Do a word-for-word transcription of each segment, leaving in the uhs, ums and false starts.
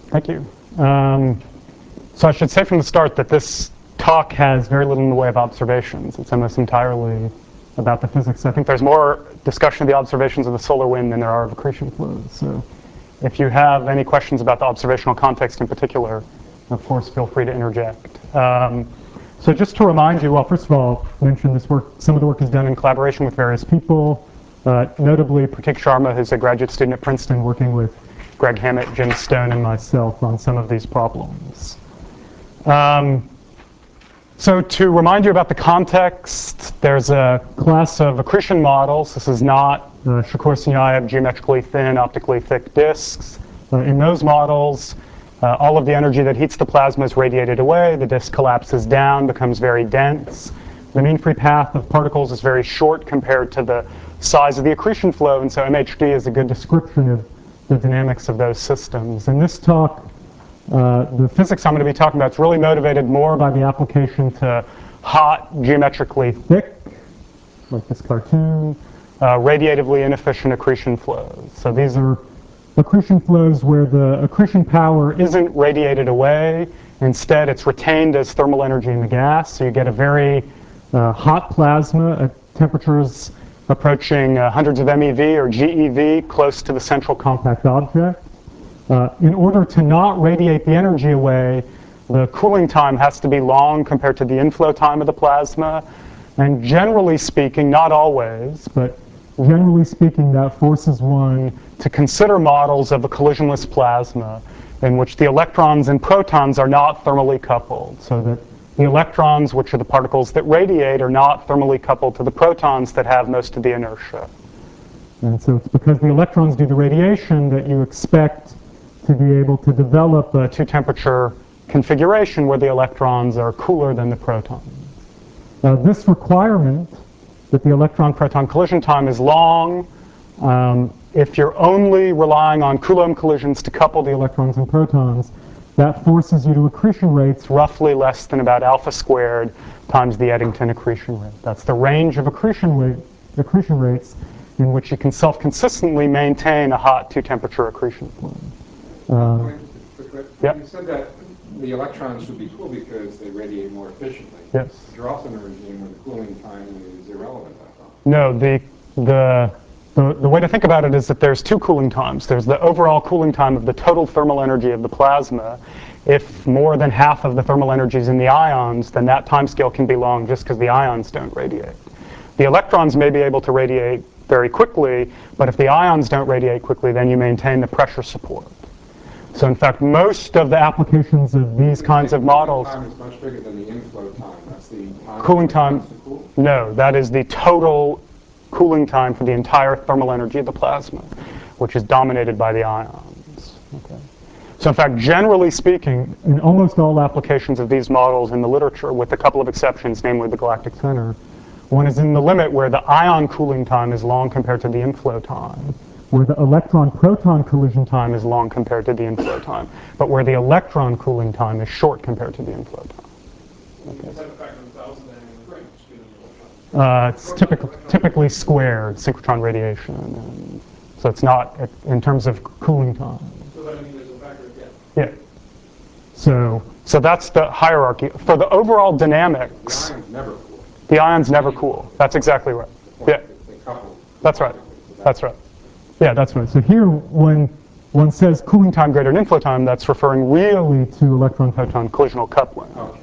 Thank you. Um, so I should say from the start that this talk has very little in the way of observations. It's almost entirely about the physics. I think there's more discussion of the observations of the solar wind than there are of accretion flows. So if you have any questions about the observational context in particular, of course, feel free to interject. Um, so just to remind you, well, first of all, mention this work, some of the work is done in collaboration with various people, uh, notably Pratik Sharma, who's a graduate student at Princeton, working with Greg Hammett, Jim Stone, and myself on some of these problems. Um, so to remind you about the context, there's a class of accretion models. This is not uh, Shakur-Sinyaev geometrically thin, optically thick disks. Uh, in those models, uh, all of the energy that heats the plasma is radiated away. The disk collapses down, becomes very dense. The mean free path of particles is very short compared to the size of the accretion flow, and so M H D is a good description of the dynamics of those systems. In this talk, uh, the physics I'm going to be talking about is really motivated more by the application to hot, geometrically thick, like this cartoon, uh, radiatively inefficient accretion flows. So these are accretion flows where the accretion power isn't radiated away. Instead, it's retained as thermal energy in the gas. So you get a very uh, hot plasma at temperatures approaching uh, hundreds of M E V or G E V, close to the central compact object. Uh, in order to not radiate the energy away, the cooling time has to be long compared to the inflow time of the plasma. And generally speaking, not always, but generally speaking, that forces one to consider models of a collisionless plasma in which the electrons and protons are not thermally coupled, so that the electrons, which are the particles that radiate, are not thermally coupled to the protons that have most of the inertia. And so it's because the electrons do the radiation that you expect to be able to develop a two-temperature configuration where the electrons are cooler than the protons. Now, this requirement that the electron-proton collision time is long, um, if you're only relying on Coulomb collisions to couple the electrons and protons, that forces you to accretion rates roughly less than about alpha squared times the Eddington accretion rate. That's the range of accretion, rate, accretion rates in which you can self-consistently maintain a hot two-temperature accretion flow. Uh, yep. You said that the electrons should be cool because they radiate more efficiently. Yes. You're also in a regime where the cooling time is irrelevant, I thought. No, the, the, the, the way to think about it is that there's two cooling times. There's the overall cooling time of the total thermal energy of the plasma. If more than half of the thermal energy is in the ions, then that time scale can be long just because the ions don't radiate. The electrons may be able to radiate very quickly, but if the ions don't radiate quickly, then you maintain the pressure support. So in fact, most of the applications of these kinds of models... The cooling time is much bigger than the inflow time. That's the time cooling time, cool? No, that is the total cooling time for the entire thermal energy of the plasma, which is dominated by the ions. Okay. So in fact, generally speaking, in almost all applications of these models in the literature, with a couple of exceptions, namely the galactic center, one is in the limit where the ion cooling time is long compared to the inflow time, where the electron-proton collision time is long compared to the inflow time, but where the electron cooling time is short compared to the inflow time. Okay. Is that a factor of a thousand and range, given the electron? Uh, it's typically, typically squared synchrotron radiation, and so it's not at, in terms of cooling time. So that I mean there's a factor of that. Yeah. So, so that's the hierarchy. For the overall dynamics, The ions never cool. The ions never cool. That's exactly right. Yeah. That's right. That's right. Yeah, that's right. So here, when one says cooling time greater than inflow time, that's referring really to electron-proton collisional coupling. Okay.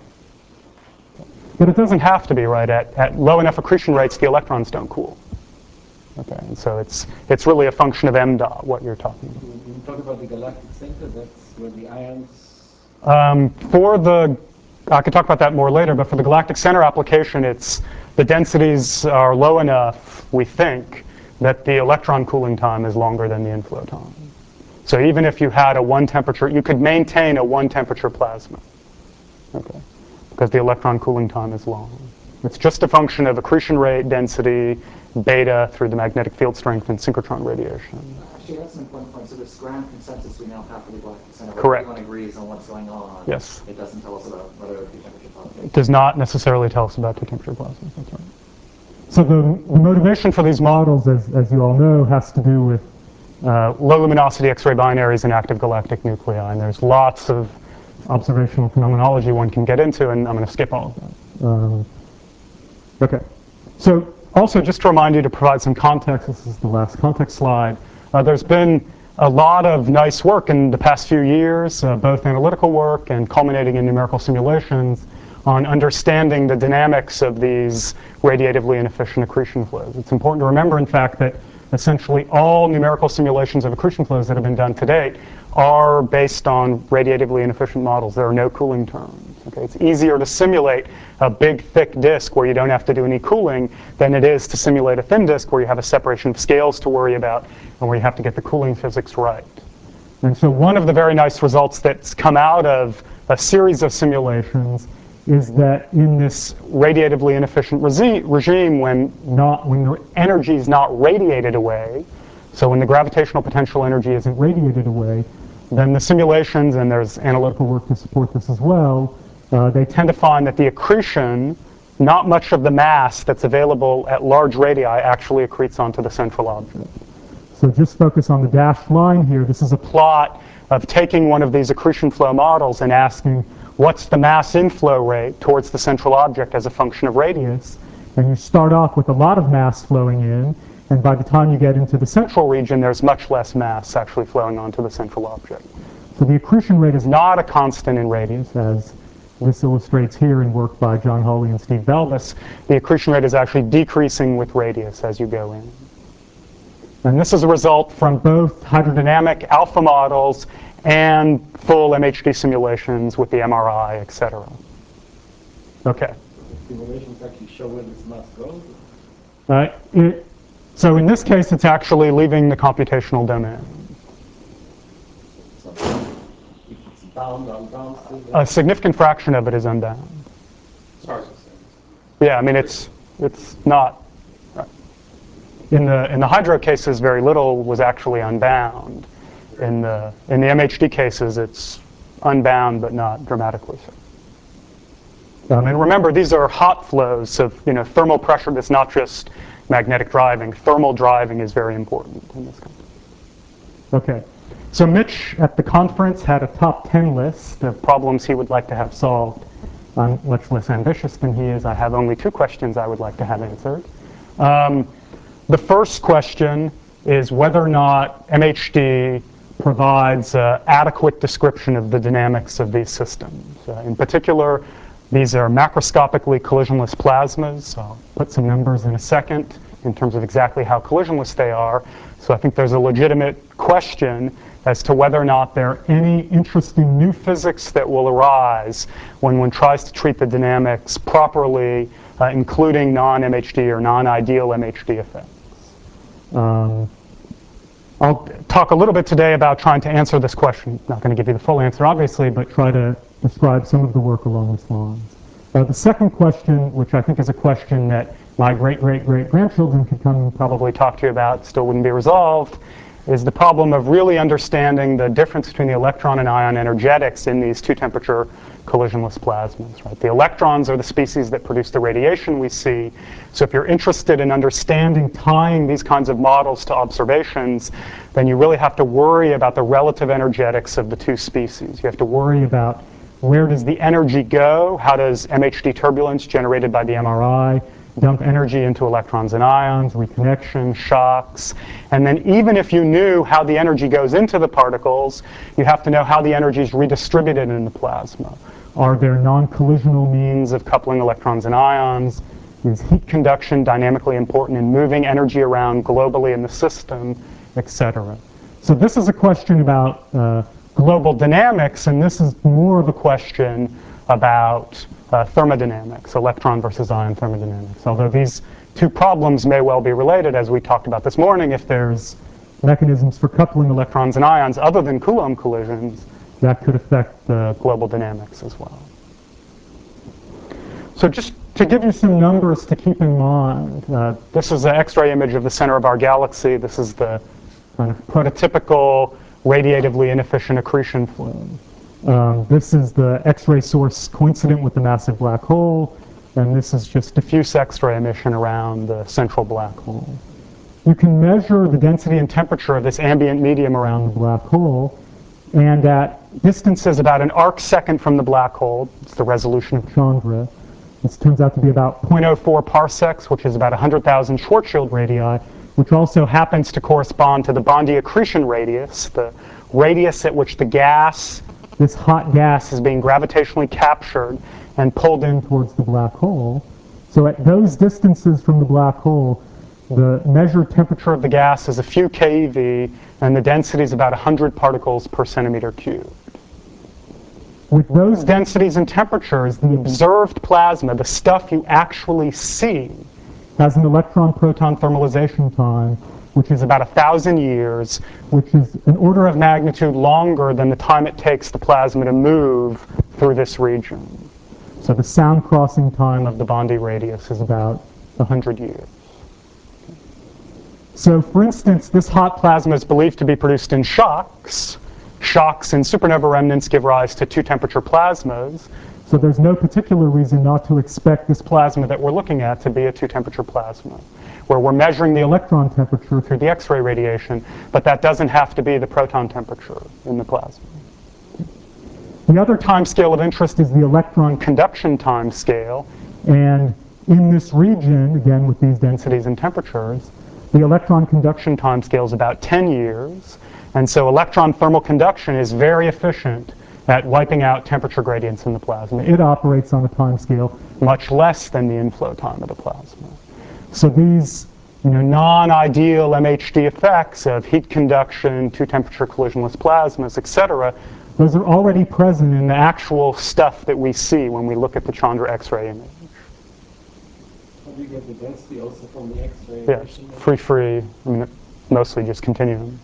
But it doesn't have to be, right? At, at low enough accretion rates, the electrons don't cool. Okay, and so it's it's really a function of m dot, what you're talking about. When you talk about the galactic center, that's where the ions... Um, for the, I could talk about that more later, but for the galactic center application, it's the densities are low enough, we think, that the electron cooling time is longer than the inflow time. So even if you had a one temperature, you could maintain a one temperature plasma. Okay, because the electron cooling time is long. It's just a function of accretion rate, density, beta through the magnetic field strength and synchrotron radiation. Actually, that's an important point. So this ground consensus we now have for the galactic center, where Correct. everyone agrees on what's going on. Yes. It doesn't tell us about whether the temperature plasma. It does not necessarily tell us about two temperature plasmas. That's right. So the, the motivation for these models, as, as you all know, has to do with uh, low luminosity X-ray binaries in active galactic nuclei. And there's lots of observational phenomenology one can get into, and I'm going to skip all of that. Um, okay. So also, just to remind you to provide some context, this is the last context slide. Uh, there's been a lot of nice work in the past few years, uh, both analytical work and culminating in numerical simulations, on understanding the dynamics of these radiatively inefficient accretion flows. It's important to remember, in fact, that essentially all numerical simulations of accretion flows that have been done to date are based on radiatively inefficient models. There are no cooling terms. Okay? It's easier to simulate a big, thick disk where you don't have to do any cooling than it is to simulate a thin disk where you have a separation of scales to worry about and where you have to get the cooling physics right. And so one of the very nice results that's come out of a series of simulations is that in this radiatively inefficient regime, when not when the energy is not radiated away, so when the gravitational potential energy isn't radiated away, then the simulations, and there's analytical work to support this as well, uh, they tend to find that the accretion, not much of the mass that's available at large radii actually accretes onto the central object. So just focus on the dashed line here. This is a plot of taking one of these accretion flow models and asking, what's the mass inflow rate towards the central object as a function of radius? And you start off with a lot of mass flowing in, and by the time you get into the central region, there's much less mass actually flowing onto the central object. So the accretion rate is not a constant in radius, as this illustrates here in work by John Hawley and Steve Belbis. The accretion rate is actually decreasing with radius as you go in. And this is a result from both hydrodynamic alpha models and full M H D simulations with the M R I, et cetera. Okay. Simulations actually show where this mass goes? Uh, it, so in this case, it's actually leaving the computational domain. So if it's bound, unbound, still A significant fraction of it is unbound. Sorry to say. Yeah, I mean, it's, it's not. Right. In the, in the hydro cases, very little was actually unbound. In the, in the M H D cases, it's unbound, but not dramatically so. Um, and remember, these are hot flows, so you know, thermal pressure that's not just magnetic driving. Thermal driving is very important in this context. Okay. So Mitch at the conference had a top ten list of problems he would like to have solved. I'm much less ambitious than he is. I have only two questions I would like to have answered. Um, the first question is whether or not M H D provides uh, adequate description of the dynamics of these systems. Uh, in particular, these are macroscopically collisionless plasmas. I'll put some numbers in a second in terms of exactly how collisionless they are. So I think there's a legitimate question as to whether or not there are any interesting new physics that will arise when one tries to treat the dynamics properly, uh, including non-M H D or non-ideal M H D effects. Um, I'll talk a little bit today about trying to answer this question. Not going to give you the full answer, obviously, but try to describe some of the work along these lines. Uh, the second question, which I think is a question that my great-great-great-grandchildren could come and probably talk to you about, still wouldn't be resolved, is the problem of really understanding the difference between the electron and ion energetics in these two-temperature collisionless plasmas. Right? The electrons are the species that produce the radiation we see. So if you're interested in understanding, tying these kinds of models to observations, then you really have to worry about the relative energetics of the two species. You have to worry about where does the energy go? How does M H D turbulence generated by the M R I dump energy into electrons and ions, reconnection, shocks? And then even if you knew how the energy goes into the particles, you have to know how the energy is redistributed in the plasma. Are there non-collisional means of coupling electrons and ions? Is heat conduction dynamically important in moving energy around globally in the system, et cetera? So this is a question about uh, global dynamics, and this is more of a question about uh, thermodynamics, electron versus ion thermodynamics. Although these two problems may well be related, as we talked about this morning, if there's mechanisms for coupling electrons and ions other than Coulomb collisions, that could affect the global dynamics as well. So just to give you some numbers to keep in mind, uh, this is an X-ray image of the center of our galaxy. This is the kind of prototypical radiatively inefficient accretion flow. Um, this is the X-ray source coincident with the massive black hole, and this is just diffuse X-ray emission around the central black hole. you can measure the density and temperature of this ambient medium around the black hole, and at distances about an arc second from the black hole, it's the resolution of Chandra. This turns out to be about zero point zero four parsecs, which is about one hundred thousand Schwarzschild radii, which also happens to correspond to the Bondi accretion radius, the radius at which the gas, this hot gas, is being gravitationally captured and pulled in towards the black hole. So at those distances from the black hole, the measured temperature of the gas is a few keV, and the density is about one hundred particles per centimeter cubed. With those densities and temperatures, the observed plasma, the stuff you actually see, has an electron-proton thermalization time, which is about a thousand years, which is an order of magnitude longer than the time it takes the plasma to move through this region. So the sound crossing time of the Bondi radius is about one hundred years. So for instance, this hot plasma is believed to be produced in shocks. Shocks in supernova remnants give rise to two-temperature plasmas. So there's no particular reason not to expect this plasma that we're looking at to be a two-temperature plasma, where we're measuring the electron temperature through the X-ray radiation, but that doesn't have to be the proton temperature in the plasma. The other time scale of interest is the electron conduction time scale. And in this region, again with these densities and temperatures, the electron conduction time scale is about ten years. And so electron thermal conduction is very efficient at wiping out temperature gradients in the plasma. It operates on a time scale much less than the inflow time of the plasma. So these you know, non-ideal M H D effects of heat conduction, two-temperature collisionless plasmas, et cetera, those are already present in the actual stuff that we see when we look at the Chandra X-ray image. Do you get the density also from the X-ray? Yeah, free, free, I mean, mostly just continuum.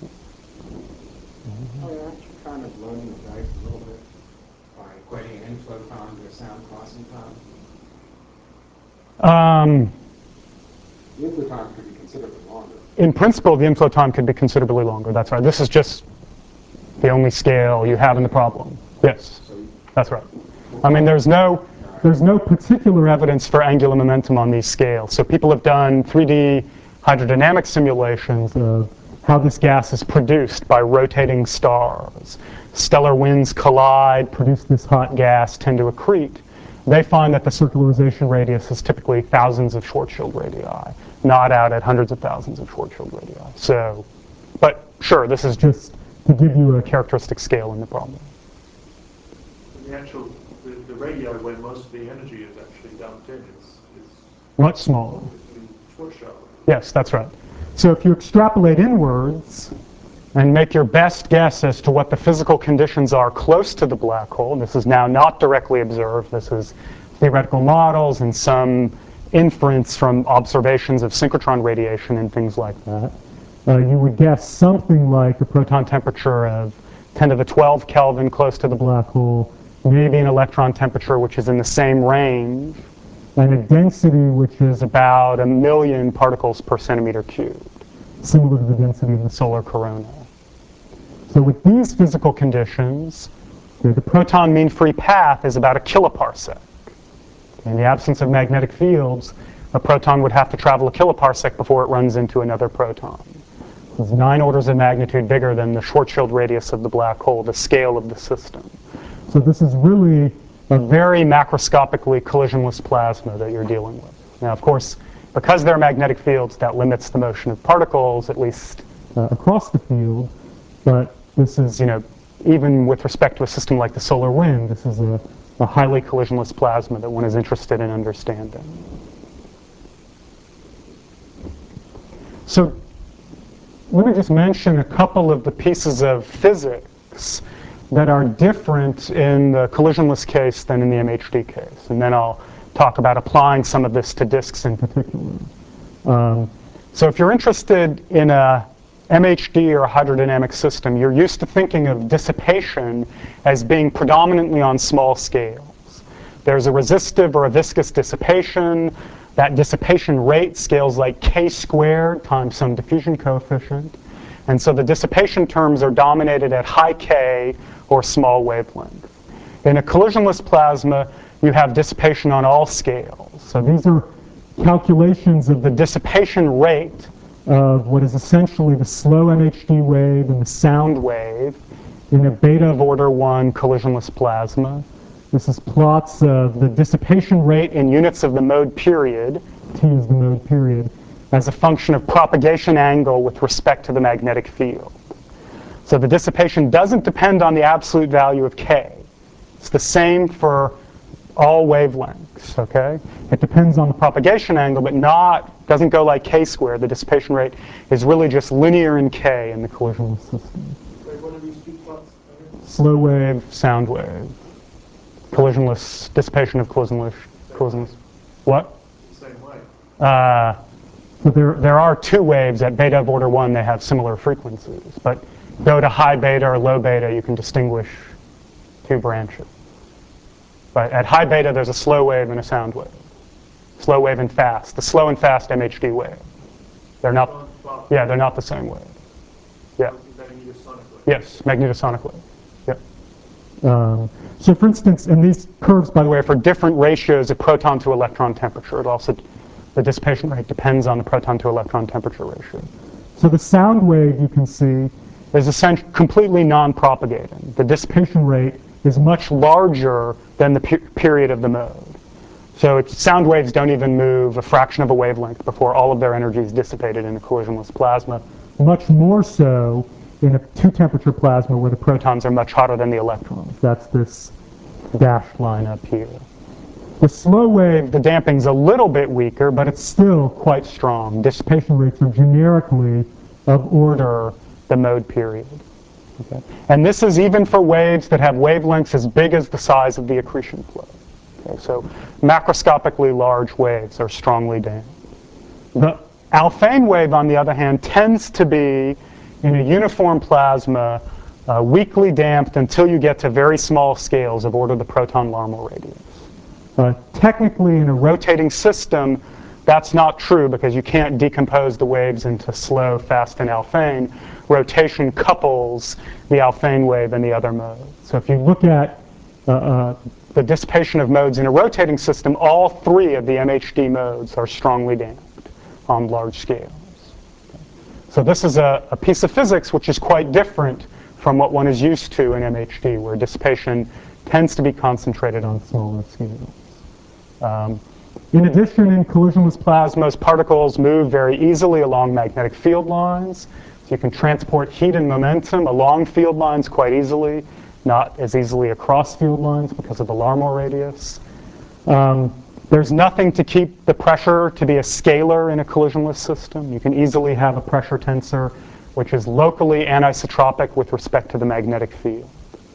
Oh, yeah, aren't you kind of loading the dice a little bit by equating an inflow time to a sound crossing time? Um, The inflow time could be considerably longer. in principle, the inflow time could be considerably longer. That's right. This is just the only scale you have in the problem. Yes, that's right. I mean, there's no, there's no particular evidence for angular momentum on these scales. So people have done three D hydrodynamic simulations of how this gas is produced by rotating stars. Stellar winds collide, produce this hot gas, tend to accrete. They find that the circularization radius is typically thousands of Schwarzschild radii, not out at hundreds of thousands of Schwarzschild radii. So, but sure, this is just to give you a characteristic scale in the problem. The actual, the, the radii where most of the energy is actually dumped in is, is Much smaller. in Schwarzschild. Yes, that's right. So if you extrapolate inwards and make your best guess as to what the physical conditions are close to the black hole, this is now not directly observed, this is theoretical models and some inference from observations of synchrotron radiation and things like that, uh, you would guess something like a proton temperature of ten to the twelve Kelvin close to the black hole, maybe an electron temperature which is in the same range, and a density which is about a million particles per centimeter cubed, similar to the density of the solar corona. So with these physical conditions, the, the proton mean free path is about a kiloparsec. In the absence of magnetic fields, a proton would have to travel a kiloparsec before it runs into another proton. It's nine orders of magnitude bigger than the Schwarzschild radius of the black hole, the scale of the system. So this is really a very macroscopically collisionless plasma that you're dealing with. Now, of course, because there are magnetic fields, that limits the motion of particles, at least uh, across the field. But this is, you know, even with respect to a system like the solar wind, this is a, a highly collisionless plasma that one is interested in understanding. So let me just mention a couple of the pieces of physics that are different in the collisionless case than in the M H D case. And then I'll talk about applying some of this to disks in particular. Um, so if you're interested in a M H D or a hydrodynamic system, you're used to thinking of dissipation as being predominantly on small scales. There's a resistive or a viscous dissipation. That dissipation rate scales like k squared times some diffusion coefficient. And so the dissipation terms are dominated at high k or small wavelength. In a collisionless plasma, you have dissipation on all scales. So these are calculations of the dissipation rate of what is essentially the slow M H D wave and the sound wave in a beta of order one collisionless plasma. This is plots of the dissipation rate in units of the mode period, T is the mode period, as a function of propagation angle with respect to the magnetic field. So the dissipation doesn't depend on the absolute value of K. It's the same for all wavelengths, okay? It depends on the propagation angle, but not, doesn't go like K squared. The dissipation rate is really just linear in K in the collisionless system. Wait, what are these two plots? Slow wave, sound wave. Collisionless, dissipation of collisionless, collisionless. What? Same way. Uh, so there, there are two waves at beta of order one. They have similar frequencies, but go to high beta or low beta, you can distinguish two branches. But at high beta, there's a slow wave and a sound wave. Slow wave and fast. The slow and fast M H D wave. They're not, yeah, they're not the same wave. Yeah. Yes, magnetosonic wave. Yep. Um, so for instance, and these curves, by the way, are for different ratios of proton to electron temperature. It also, the dissipation rate depends on the proton to electron temperature ratio. So the sound wave, you can see, is essentially completely non-propagating. The dissipation rate is much larger than the per period of the mode. So it's, sound waves don't even move a fraction of a wavelength before all of their energy is dissipated in a collisionless plasma. Much more so in a two-temperature plasma where the protons are much hotter than the electrons. That's this dashed line up here. The slow wave, the damping's a little bit weaker, but it's still quite strong. Dissipation rates are generically of order the mode period. Okay. And this is even for waves that have wavelengths as big as the size of the accretion flow. Okay. So macroscopically large waves are strongly damped. The Alfvén wave, on the other hand, tends to be in a uniform plasma, uh, weakly damped until you get to very small scales of order the proton-Larmor radius. Uh, technically, in a rotating system, that's not true because you can't decompose the waves into slow, fast, and Alfvén. Rotation couples the Alfvén wave and the other modes. So if you look at uh, uh, the dissipation of modes in a rotating system, all three of the M H D modes are strongly damped on large scales. So this is a, a piece of physics which is quite different from what one is used to in M H D, where dissipation tends to be concentrated on smaller scales. Um, in addition, in collisionless plasmas, particles move very easily along magnetic field lines. So you can transport heat and momentum along field lines quite easily, not as easily across field lines because of the Larmor radius. Um, there's nothing to keep the pressure to be a scalar in a collisionless system. You can easily have a pressure tensor which is locally anisotropic with respect to the magnetic field.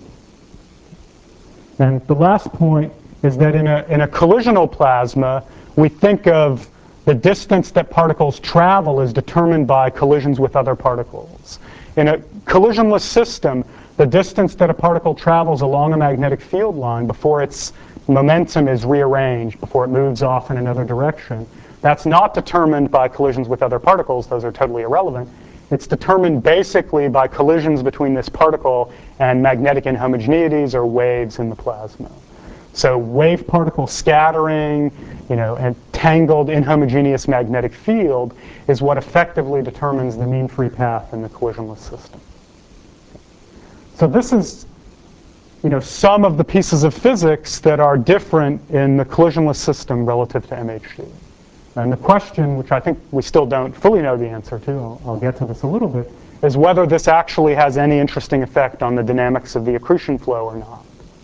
And the last point is that in a, in a collisional plasma, we think of the distance that particles travel is determined by collisions with other particles. In a collisionless system, the distance that a particle travels along a magnetic field line before its momentum is rearranged, before it moves off in another direction, that's not determined by collisions with other particles. Those are totally irrelevant. It's determined basically by collisions between this particle and magnetic inhomogeneities or waves in the plasma. So wave-particle scattering, you know, and tangled inhomogeneous magnetic field is what effectively determines the mean free path in the collisionless system. So this is, you know, some of the pieces of physics that are different in the collisionless system relative to M H D. And the question, which I think we still don't fully know the answer to, I'll, I'll get to this a little bit, is whether this actually has any interesting effect on the dynamics of the accretion flow or not.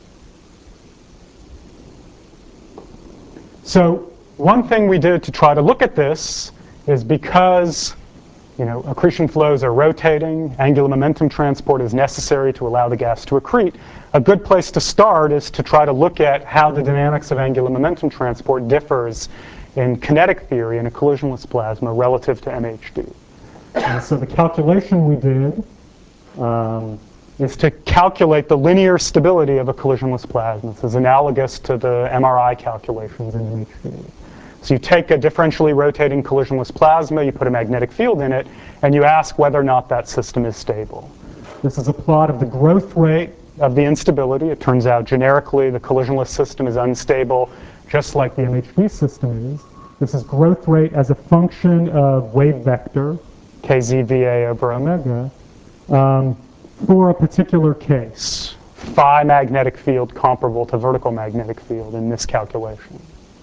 So one thing we did to try to look at this is because, you know, accretion flows are rotating, angular momentum transport is necessary to allow the gas to accrete. A good place to start is to try to look at how the dynamics of angular momentum transport differs in kinetic theory in a collisionless plasma relative to M H D. And so the calculation we did um, is to calculate the linear stability of a collisionless plasma. This is analogous to the M R I calculations in M H D. So you take a differentially rotating collisionless plasma, you put a magnetic field in it, and you ask whether or not that system is stable. This is a plot of the growth rate of the instability. It turns out generically the collisionless system is unstable, just like the M H D system is. This is growth rate as a function of wave vector. K Z V A over omega, um, for a particular case. Phi magnetic field comparable to vertical magnetic field in this calculation.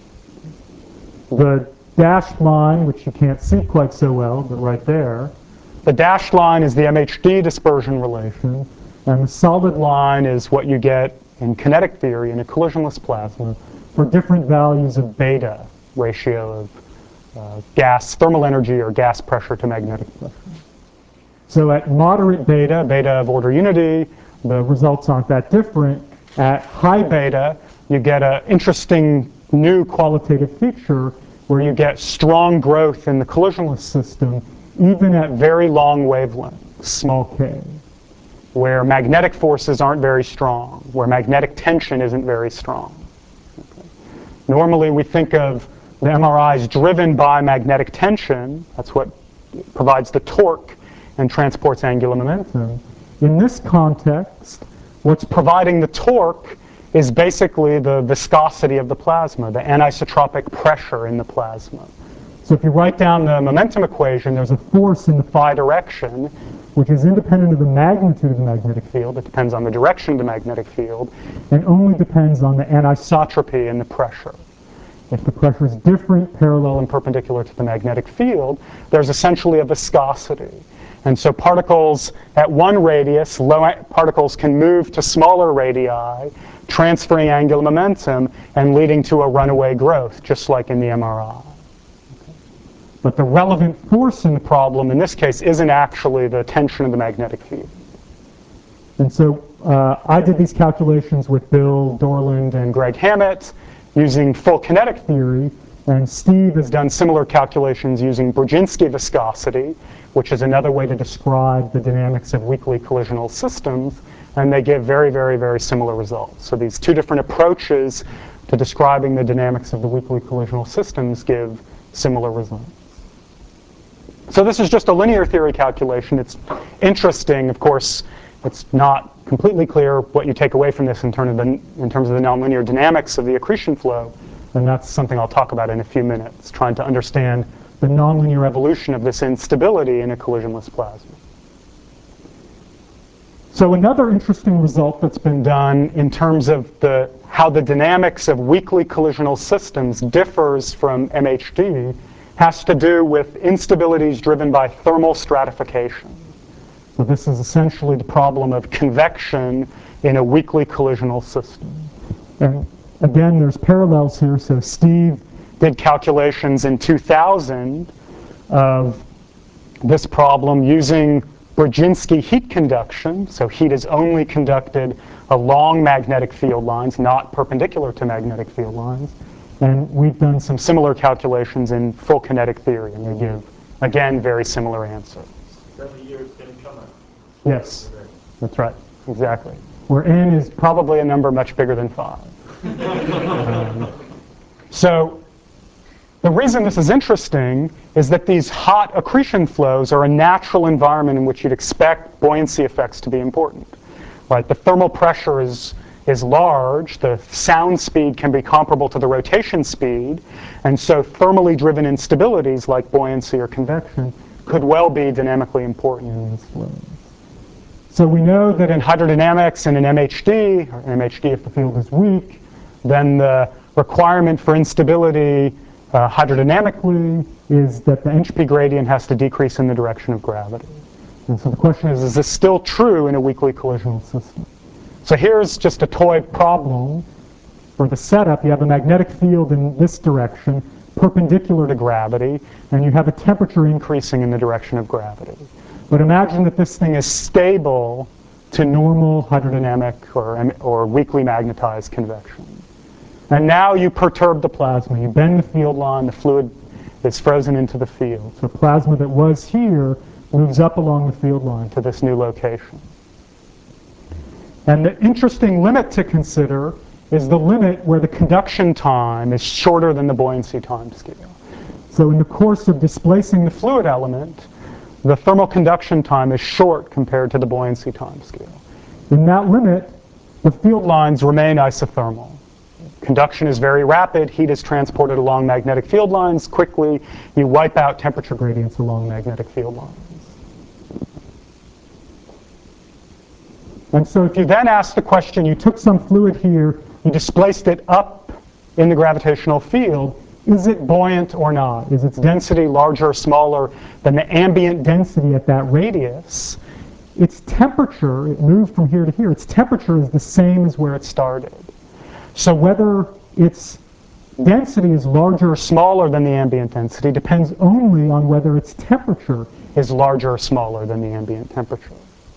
The dashed line, which you can't see quite so well, but right there, the dashed line is the M H D dispersion relation, and the solid line is what you get in kinetic theory in a collisionless plasma for different values of beta ratio of uh, gas thermal energy or gas pressure to magnetic pressure. So at moderate beta, beta of order unity, the results aren't that different. At high beta, you get an interesting new qualitative feature where you get strong growth in the collisionless system even at very long wavelengths, small k, where magnetic forces aren't very strong, where magnetic tension isn't very strong. Okay. Normally we think of the M R Is driven by magnetic tension. That's what provides the torque and transports angular momentum. In this context, what's providing the torque is basically the viscosity of the plasma, the anisotropic pressure in the plasma. So if you write down the momentum equation, there's a force in the phi direction, which is independent of the magnitude of the magnetic field. It depends on the direction of the magnetic field, and only depends on the anisotropy in the pressure. If the pressure is different, parallel and perpendicular to the magnetic field, there's essentially a viscosity. And so particles at one radius, low particles can move to smaller radii, transferring angular momentum and leading to a runaway growth, just like in the M R I. Okay. But the relevant force in the problem in this case isn't actually the tension of the magnetic field. And so uh, I did these calculations with Bill Dorland and Greg Hammett using full kinetic theory, and Steve has done similar calculations using Brzezinski viscosity, which is another way to describe the dynamics of weakly collisional systems, and they give very, very, very similar results. So these two different approaches to describing the dynamics of the weakly collisional systems give similar results. So this is just a linear theory calculation. It's interesting, of course. It's not completely clear what you take away from this in terms of the, in terms of the nonlinear dynamics of the accretion flow, and that's something I'll talk about in a few minutes, trying to understand the nonlinear evolution of this instability in a collisionless plasma. So another interesting result that's been done in terms of the, how the dynamics of weakly collisional systems differs from M H D has to do with instabilities driven by thermal stratification. So this is essentially the problem of convection in a weakly collisional system. And again, there's parallels here. So Steve did calculations in two thousand of this problem using Brzezinski heat conduction. So heat is only conducted along magnetic field lines, not perpendicular to magnetic field lines. And we've done some similar calculations in full kinetic theory, and they give, again, very similar answers. Is that the year it's going to come out? Yes, that's right, exactly. Where n is probably a number much bigger than five. um, so the reason this is interesting is that these hot accretion flows are a natural environment in which you'd expect buoyancy effects to be important. Right? The thermal pressure is, is large. The sound speed can be comparable to the rotation speed. And so thermally driven instabilities like buoyancy or convection could well be dynamically important in these flows. So we know that in hydrodynamics and in M H D, or M H D if the field is weak, then the requirement for instability uh, hydrodynamically is that the entropy gradient has to decrease in the direction of gravity. And so the question is, is this still true in a weakly collisional system? So here's just a toy problem. For the setup, you have a magnetic field in this direction, perpendicular to gravity, and you have a temperature increasing in the direction of gravity. But imagine that this thing is stable to normal hydrodynamic or, or weakly magnetized convection. And now you perturb the plasma. You bend the field line. The fluid is frozen into the field. So plasma that was here moves up along the field line to this new location. And the interesting limit to consider is the limit where the conduction time is shorter than the buoyancy time scale. So in the course of displacing the fluid element, the thermal conduction time is short compared to the buoyancy time scale. In that limit, the field lines remain isothermal. Conduction is very rapid. Heat is transported along magnetic field lines quickly. You wipe out temperature gradients along magnetic field lines. And so if you then ask the question, you took some fluid here, you displaced it up in the gravitational field, is it buoyant or not? Is its density larger or smaller than the ambient density at that radius? Its temperature, it moved from here to here, its temperature is the same as where it started. So whether its density is larger or smaller than the ambient density depends only on whether its temperature is larger or smaller than the ambient temperature.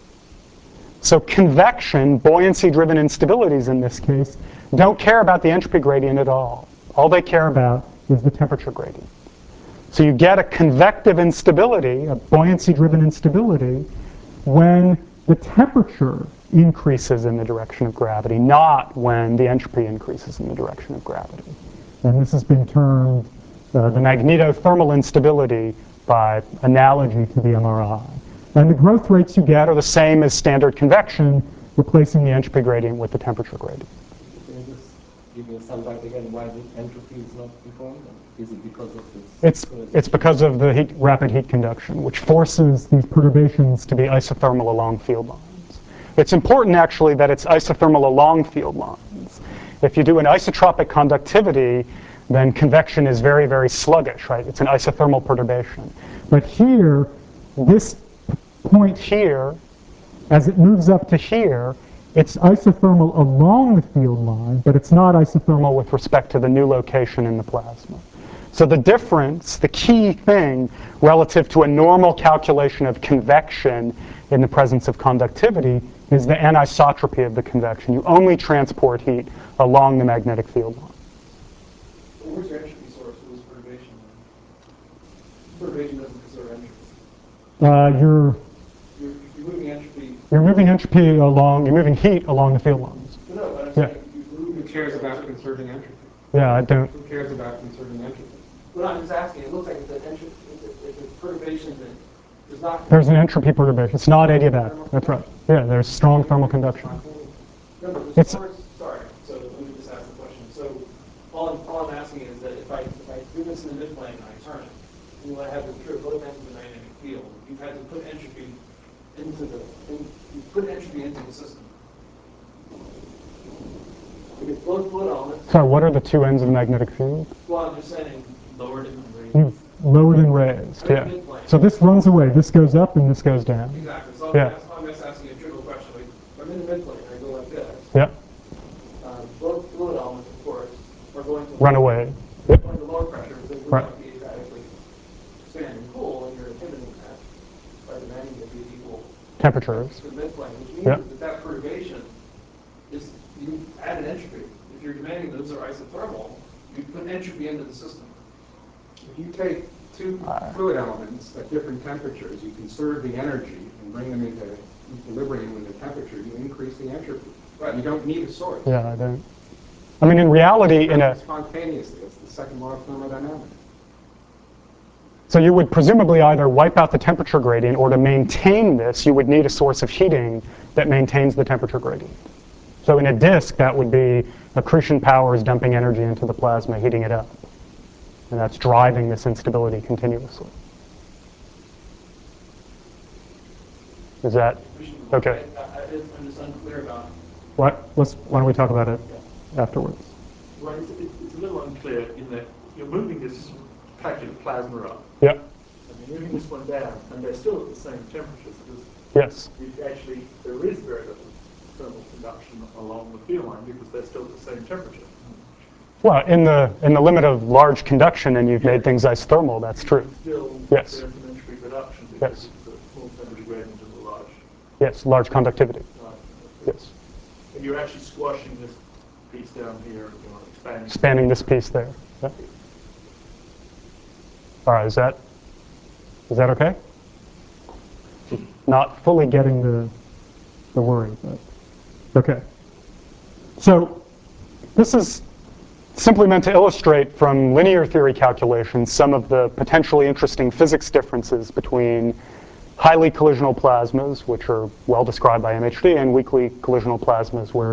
So convection, buoyancy-driven instabilities in this case, don't care about the entropy gradient at all. All they care about is the temperature gradient. So you get a convective instability, a buoyancy-driven instability, when the temperature increases in the direction of gravity, not when the entropy increases in the direction of gravity. And this has been termed uh, the magnetothermal instability by analogy to the M R I. And the growth rates you get are the same as standard convection, replacing the entropy gradient with the temperature gradient. Can you just give me some light again why the entropy is not deformed? Is it because of this? It's, it's because of the heat, rapid heat conduction, which forces these perturbations to be isothermal along field lines. It's important, actually, that it's isothermal along field lines. If you do an isotropic conductivity, then convection is very, very sluggish, right? It's an isothermal perturbation. But here, this point here, as it moves up to here, it's isothermal along the field line, but it's not isothermal with respect to the new location in the plasma. So the difference, the key thing relative to a normal calculation of convection in the presence of conductivity is the anisotropy of the convection. You only transport heat along the magnetic field line. Well, where's your entropy source for this perturbation? Perturbation doesn't conserve entropy. Uh, you're, You're, you're moving entropy. you're moving entropy along, you're moving heat along the field lines. No, but I'm Yeah. saying you're moving. Who cares about conserving entropy? Yeah, I don't. Who cares about conserving entropy? Well, I'm just asking, it looks like it's an entropy, it's a perturbation that does not. There's an entropy perturbation. It's not adiabatic. That's right. Yeah, there's strong thermal conduction. No, but the It's- source, sorry, so let me just ask the question. So all I'm, all I'm asking is that if I, if I do this in the midplane and I turn it, and I have this true both ends of the magnetic field, you've had to put entropy into the, in, you put entropy into the system. Because both fluid elements, Sorry, what are the two ends of the magnetic field? well, I'm just saying, lowered and raised. You've lowered and raised, yeah. So this runs away. This goes up and this goes down. Exactly, so Yeah. I'm, just, I'm just asking a trivial question. Like, I'm in the midplane and I go like this. Yep. Um, both fluid elements, of course, are going to Run away. Yep. going to lower pressure because they would Right. not be adequately expand and cool, and you're inhibiting that by demanding that these equal Temperatures. to the midplane, which means Yep. that that perturbation is you add an entropy. If you're demanding those are isothermal, you put entropy into the system. If you take two fluid elements at different temperatures, you conserve the energy and bring them into equilibrium with the temperature, you increase the entropy. But you don't need a source. Yeah, I don't. I mean, in reality, in a Spontaneously, it's the second law of thermodynamics. so you would presumably either wipe out the temperature gradient, or to maintain this, you would need a source of heating that maintains the temperature gradient. So in a disk, that would be accretion powers dumping energy into the plasma, heating it up. And that's driving this instability continuously. Is that okay? I, I, I'm just unclear about. What? Let's, why don't we talk about it afterwards? Well, it's, it's a little unclear in that you're moving this packet of plasma up, Yep. and you're moving this one down, and they're still at the same temperatures. Because Yes. you actually, there is very little thermal conduction along the field line because they're still at the same temperature. Well, in the in the limit of large conduction, and you've made things isothermal, that's true. Still, Yes. there's an entropy reduction Yes. because it's a small temperature gradient of the large. Yes, large conductivity. large Yes. And you're actually squashing this piece down here, you know, expanding. Expanding this piece there. Yeah. All right, is that is that okay? Not fully getting the the worry, but okay. So this is simply meant to illustrate from linear theory calculations some of the potentially interesting physics differences between highly collisional plasmas, which are well described by M H D, and weakly collisional plasmas where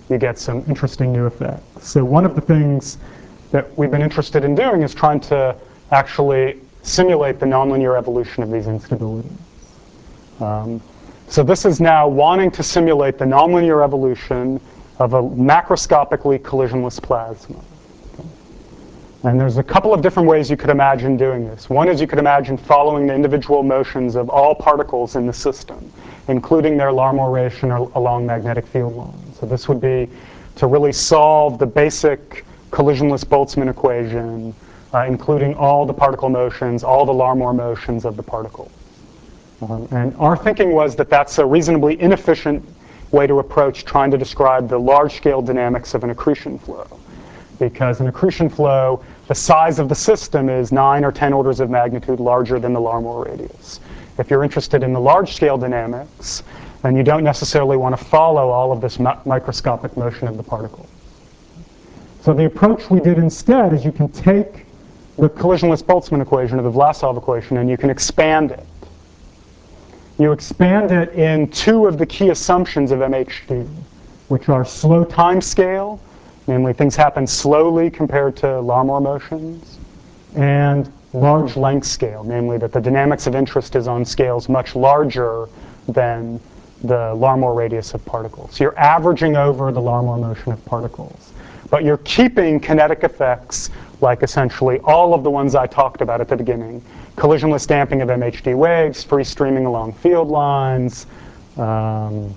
you get some interesting new effects. So one of the things that we've been interested in doing is trying to actually simulate the nonlinear evolution of these instabilities. Um, so this is now wanting to simulate the nonlinear evolution of a macroscopically collisionless plasma. And there's a couple of different ways you could imagine doing this. One is you could imagine following the individual motions of all particles in the system, including their Larmor ration along magnetic field lines. So this would be to really solve the basic collisionless Boltzmann equation, uh, including all the particle motions, all the Larmor motions of the particle. Um, and our thinking was that that's a reasonably inefficient way to approach trying to describe the large-scale dynamics of an accretion flow. Because an accretion flow, the size of the system is nine or ten orders of magnitude larger than the Larmor radius. If you're interested in the large-scale dynamics, then you don't necessarily want to follow all of this mi microscopic motion of the particle. So the approach we did instead is you can take the collisionless Boltzmann equation, or the Vlasov equation, and you can expand it. You expand it in two of the key assumptions of M H D, which are slow time scale, namely things happen slowly compared to Larmor motions, and large length scale, namely that the dynamics of interest is on scales much larger than the Larmor radius of particles. So you're averaging over the Larmor motion of particles. But you're keeping kinetic effects like essentially all of the ones I talked about at the beginning. Collisionless damping of M H D waves, free streaming along field lines, um,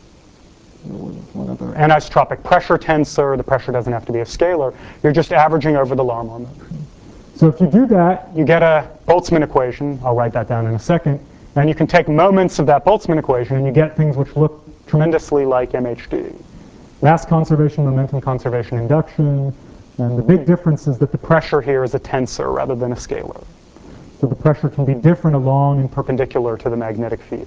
anisotropic pressure tensor. The pressure doesn't have to be a scalar. You're just averaging over the Larmor motion. So if you do that, you get a Boltzmann equation. I'll write that down in a second. And you can take moments of that Boltzmann equation, and you get things which look tremendously like M H D. Mass conservation, momentum conservation, induction. And the big difference is that the pressure here is a tensor rather than a scalar. So the pressure can be different along and perpendicular to the magnetic field.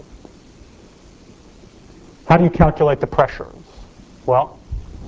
How do you calculate the pressures? Well,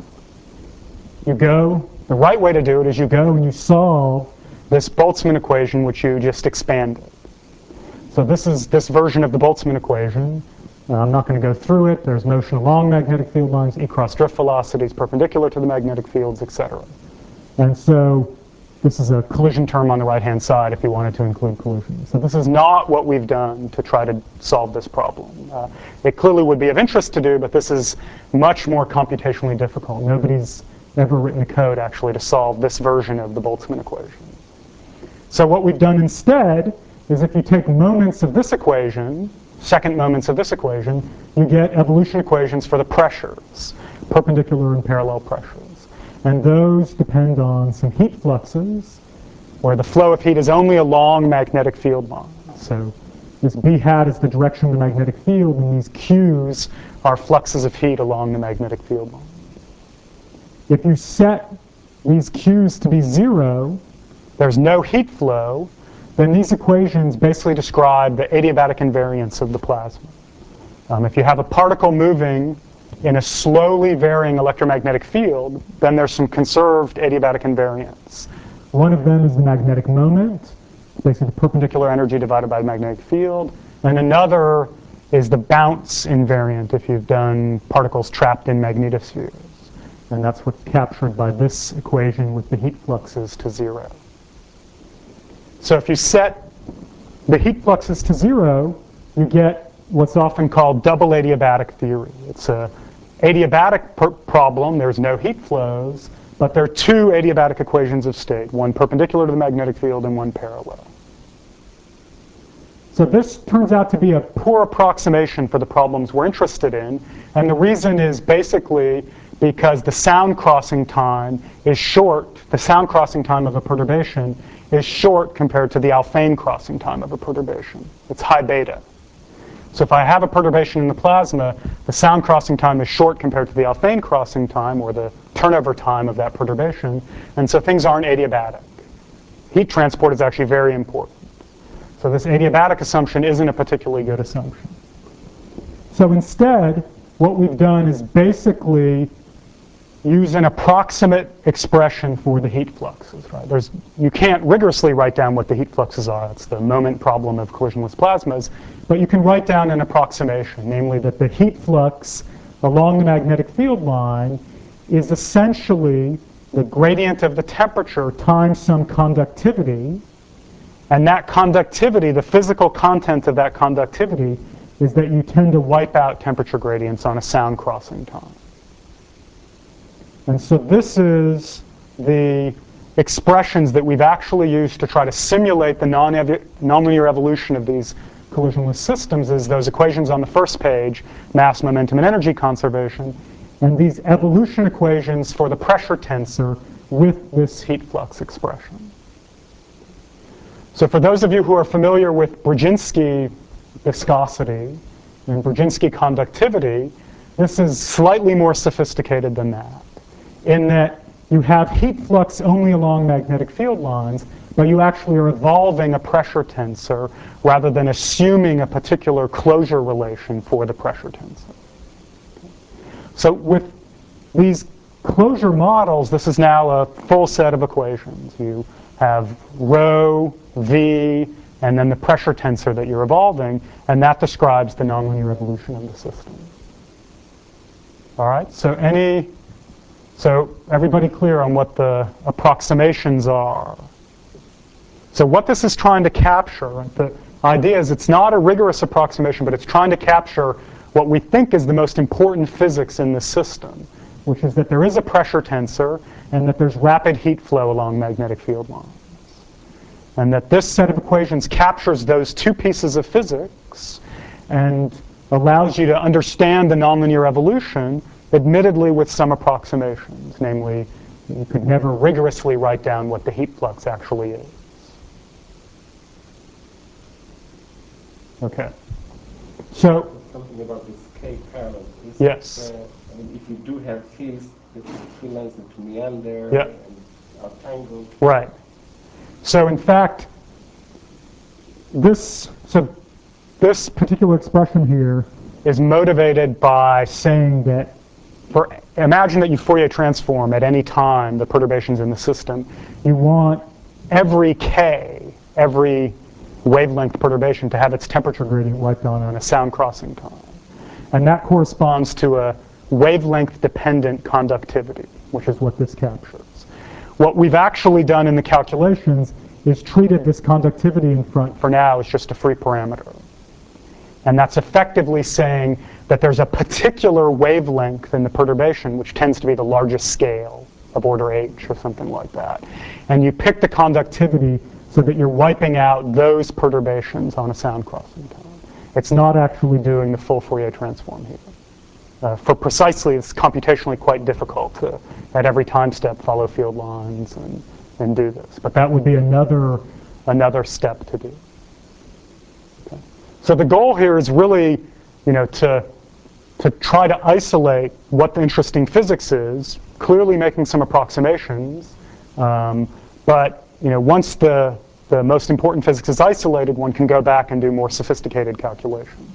you go, the right way to do it is you go and you solve this Boltzmann equation which you just expanded. So this is this version of the Boltzmann equation. Uh, I'm not going to go through it. There's motion along magnetic field lines, E cross drift velocities perpendicular to the magnetic fields, et cetera. And so this is a collision term on the right-hand side if you wanted to include collision. So this is not what we've done to try to solve this problem. Uh, it clearly would be of interest to do, but this is much more computationally difficult. Nobody's ever written a code actually to solve this version of the Boltzmann equation. So what we've done instead is if you take moments of this equation, second moments of this equation, you get evolution equations for the pressures, perpendicular and parallel pressures. And those depend on some heat fluxes, where the flow of heat is only along magnetic field lines. So this B hat is the direction of the magnetic field, and these Q's are fluxes of heat along the magnetic field line. If you set these Q's to be zero, there's no heat flow, then these equations basically describe the adiabatic invariance of the plasma. Um, if you have a particle moving in a slowly varying electromagnetic field, then there's some conserved adiabatic invariance. One of them is the magnetic moment, basically the perpendicular energy divided by the magnetic field. And another is the bounce invariant if you've done particles trapped in magnetospheres. And that's what's captured by this equation with the heat fluxes to zero. So if you set the heat fluxes to zero, you get what's often called double adiabatic theory. It's a adiabatic problem. There's no heat flows, but there are two adiabatic equations of state, one perpendicular to the magnetic field and one parallel. So this turns out to be a poor approximation for the problems we're interested in, and the reason is basically because the sound crossing time is short. The sound crossing time of a perturbation is short compared to the Alfvén crossing time of a perturbation. It's high beta. So if I have a perturbation in the plasma, the sound crossing time is short compared to the Alfvén crossing time, or the turnover time of that perturbation, and so things aren't adiabatic. Heat transport is actually very important. So this adiabatic assumption isn't a particularly good assumption. So instead, what we've done is basically use an approximate expression for the heat fluxes. Right? There's, you can't rigorously write down what the heat fluxes are. It's the moment problem of collisionless plasmas. But you can write down an approximation, namely that the heat flux along the magnetic field line is essentially the gradient of the temperature times some conductivity. And that conductivity, the physical content of that conductivity, is that you tend to wipe out temperature gradients on a sound crossing time. And so this is the expressions that we've actually used to try to simulate the nonlinear evolution of these collisionless systems, is those equations on the first page, mass, momentum, and energy conservation, and these evolution equations for the pressure tensor with this heat flux expression. So for those of you who are familiar with Brzezinski viscosity and Brzezinski conductivity, this is slightly more sophisticated than that, in that you have heat flux only along magnetic field lines, but you actually are evolving a pressure tensor rather than assuming a particular closure relation for the pressure tensor. So with these closure models, this is now a full set of equations. You have rho, v, and then the pressure tensor that you're evolving, and that describes the nonlinear evolution of the system. All right, so any, so everybody clear on what the approximations are? So what this is trying to capture, right, the idea is it's not a rigorous approximation, but it's trying to capture what we think is the most important physics in the system, which is that there is a pressure tensor and that there's rapid heat flow along magnetic field lines. And that this set of equations captures those two pieces of physics and allows you to understand the nonlinear evolution, admittedly with some approximations. Namely, you could never rigorously write down what the heat flux actually is. Okay. So, something about this K parallel. Is yes. It, uh, I mean, if you do have fields, the field lines need to meander yep. and are tangled. Right. So in fact, this so this particular expression here is motivated by saying that for imagine that you Fourier transform at any time the perturbations in the system. You want every k, every wavelength perturbation to have its temperature gradient wiped out on a sound crossing time. And that corresponds to a wavelength-dependent conductivity, which is what this captures. What we've actually done in the calculations is treated this conductivity in front for now as just a free parameter. And that's effectively saying that there's a particular wavelength in the perturbation, which tends to be the largest scale of order h or something like that. And you pick the conductivity so that you're wiping out those perturbations on a sound crossing time. It's not actually doing the full Fourier transform here. Uh, for precisely, it's computationally quite difficult to, at every time step, follow field lines and, and do this. But that would be another, another step to do. Okay. So the goal here is really, you know, to, to try to isolate what the interesting physics is, clearly making some approximations. Um, but you know, once the, the most important physics is isolated, one can go back and do more sophisticated calculations.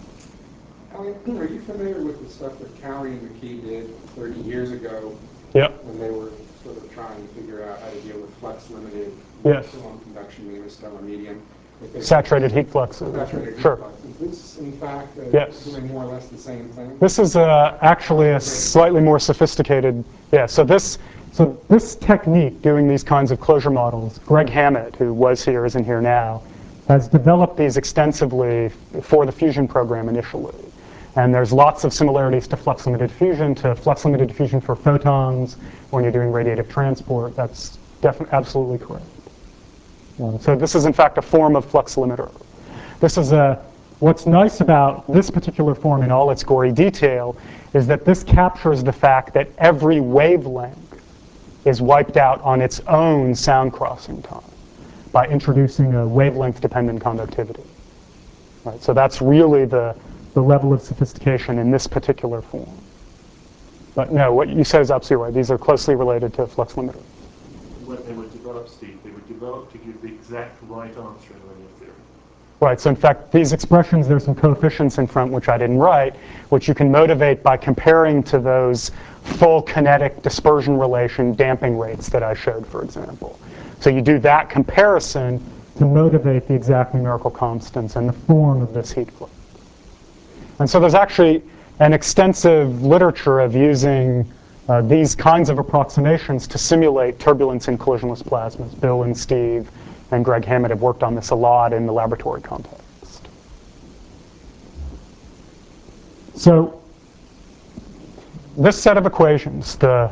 Alan, are you familiar with the stuff that Cowie and McKee did thirty years ago? Yep. When they were sort of trying to figure out how to deal with flux-limited yes. conduction in a stellar medium? Saturated heat fluxes. Saturated sure. heat flux. Is this, in fact, uh, yes. doing more or less the same thing? This is uh, actually a slightly more sophisticated, yeah, so this, so this technique, doing these kinds of closure models, Greg Hammett, who was here, isn't here now, has developed these extensively for the fusion program initially. And there's lots of similarities to flux-limited fusion, to flux-limited diffusion for photons when you're doing radiative transport. That's definitely absolutely correct. Uh, so this is, in fact, a form of flux limiter. This is a, what's nice about this particular form in all its gory detail is that this captures the fact that every wavelength is wiped out on its own sound crossing time by introducing a wavelength-dependent conductivity. Right, so that's really the, the level of sophistication in this particular form. But no, what you said is absolutely right. These are closely related to flux limiters. When they were developed, Steve, they were developed to give the exact right answer in linear theory. Right, so in fact, these expressions, there's some coefficients in front which I didn't write, which you can motivate by comparing to those full kinetic dispersion relation damping rates that I showed, for example. So you do that comparison to motivate the exact numerical constants and the form of this heat flux. And so there's actually an extensive literature of using uh, these kinds of approximations to simulate turbulence in collisionless plasmas. Bill and Steve and Greg Hammond have worked on this a lot in the laboratory context. So this set of equations, the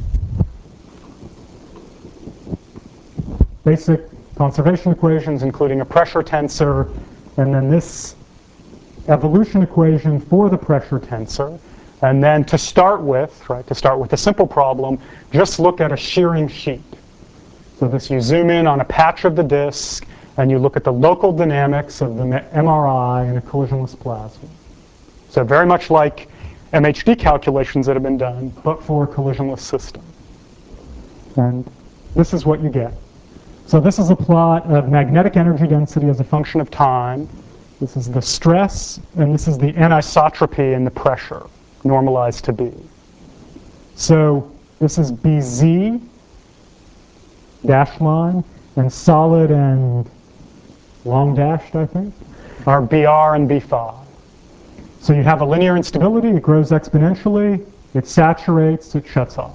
basic conservation equations, including a pressure tensor, and then this evolution equation for the pressure tensor. And then to start with, right, to start with a simple problem, just look at a shearing sheet. So this, you zoom in on a patch of the disk, and you look at the local dynamics of the M R I in a collisionless plasma. So very much like M H D calculations that have been done, but for a collisionless system. And this is what you get. So this is a plot of magnetic energy density as a function of time. This is the stress, and this is the anisotropy in the pressure, normalized to B. So this is B Z, dash line, and solid and long dashed, I think, are B R and B phi. So you have a linear instability, it grows exponentially, it saturates, it shuts off.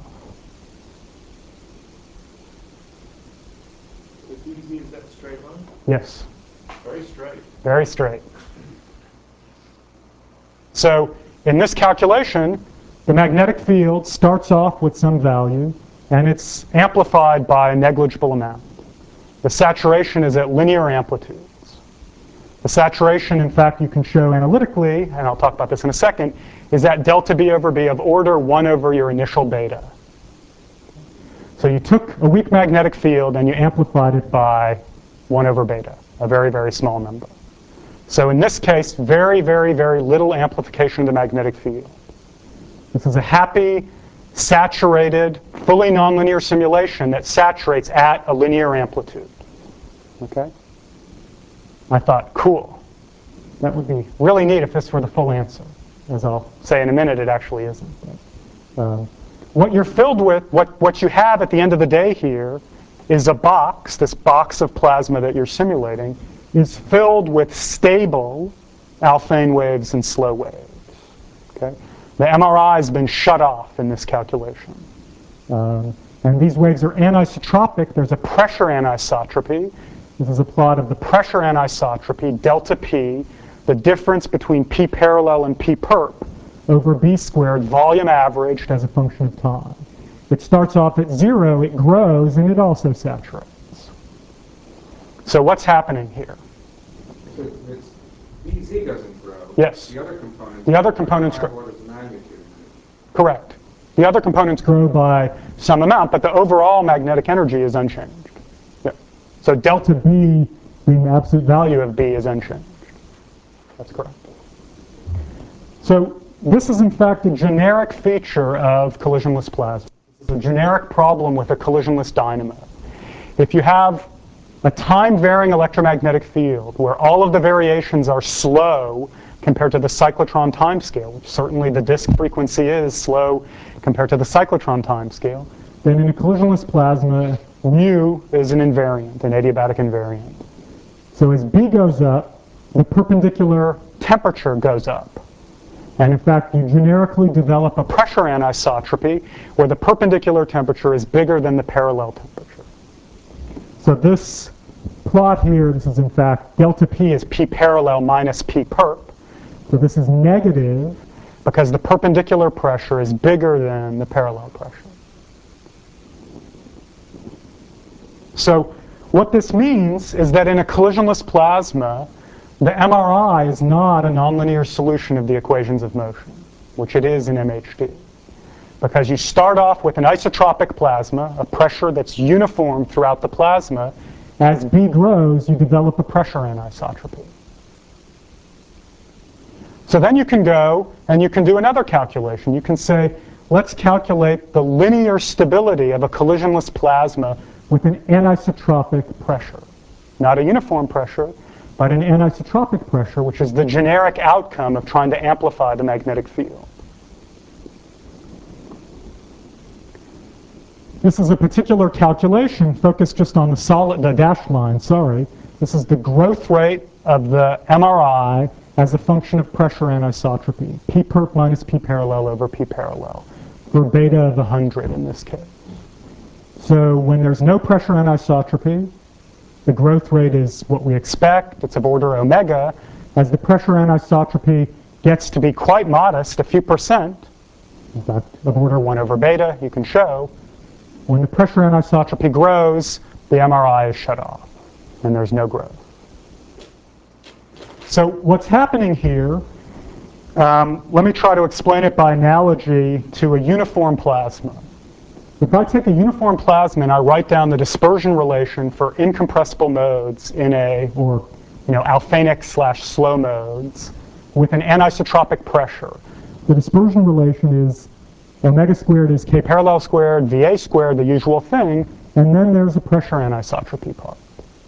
Is that a straight line? Yes. Very straight. Very straight. So in this calculation, the magnetic field starts off with some value, and it's amplified by a negligible amount. The saturation is at linear amplitudes. The saturation, in fact, you can show analytically, and I'll talk about this in a second, is at delta B over B of order one over your initial beta. So you took a weak magnetic field and you amplified it by one over beta, a very, very small number. So in this case, very, very, very little amplification of the magnetic field. This is a happy, saturated, fully nonlinear simulation that saturates at a linear amplitude. Okay? I thought, cool. That would be really neat if this were the full answer. As I'll say in a minute, it actually isn't. But, um, what you're filled with, what, what you have at the end of the day here is a box, this box of plasma that you're simulating, is filled with stable Alfvén waves and slow waves. Okay? The M R I has been shut off in this calculation. Uh, and these waves are anisotropic. There's a pressure anisotropy. This is a plot of the pressure anisotropy, delta P, the difference between P parallel and P perp over B squared, volume averaged as a function of time. It starts off at zero, it grows, and it also saturates. So what's happening here? So it's, B Z doesn't grow. Yes. The other components. The other components grow. Orders of magnitude. Correct. The other components grow by some amount, but the overall magnetic energy is unchanged. Yeah. So delta B, the absolute value of B, is unchanged. That's correct. So this is in fact a generic feature of collisionless plasma. It's a generic problem with a collisionless dynamo. If you have a time-varying electromagnetic field where all of the variations are slow compared to the cyclotron timescale, which certainly the disk frequency is slow compared to the cyclotron timescale, then in a collisionless plasma, mu is an invariant, an adiabatic invariant. So as B goes up, the perpendicular temperature goes up. And in fact, you generically develop a pressure anisotropy where the perpendicular temperature is bigger than the parallel temperature. So this plot here, this is in fact, delta P is P parallel minus P perp. So this is negative because the perpendicular pressure is bigger than the parallel pressure. So what this means is that in a collisionless plasma, the M R I is not a nonlinear solution of the equations of motion, which it is in M H D. Because you start off with an isotropic plasma, a pressure that's uniform throughout the plasma. As B grows, you develop a pressure anisotropy. So then you can go and you can do another calculation. You can say, let's calculate the linear stability of a collisionless plasma with an anisotropic pressure. Not a uniform pressure, but an anisotropic pressure, which is the generic outcome of trying to amplify the magnetic field. This is a particular calculation focused just on the solid, the dashed line, sorry. This is the growth rate of the M R I as a function of pressure anisotropy, P perp minus P parallel over P parallel. for beta of one hundred in this case. So when there's no pressure anisotropy, the growth rate is what we expect. It's of order omega. As the pressure anisotropy gets to be quite modest, a few percent, in fact, of order one over beta, you can show, when the pressure anisotropy grows, the M R I is shut off, and there's no growth. So what's happening here, um, let me try to explain it by analogy to a uniform plasma. If I take a uniform plasma and I write down the dispersion relation for incompressible modes in a, or you know, alphanic slash slow modes with an anisotropic pressure, the dispersion relation is omega squared is k parallel squared, V A squared, the usual thing, and then there's a pressure anisotropy part.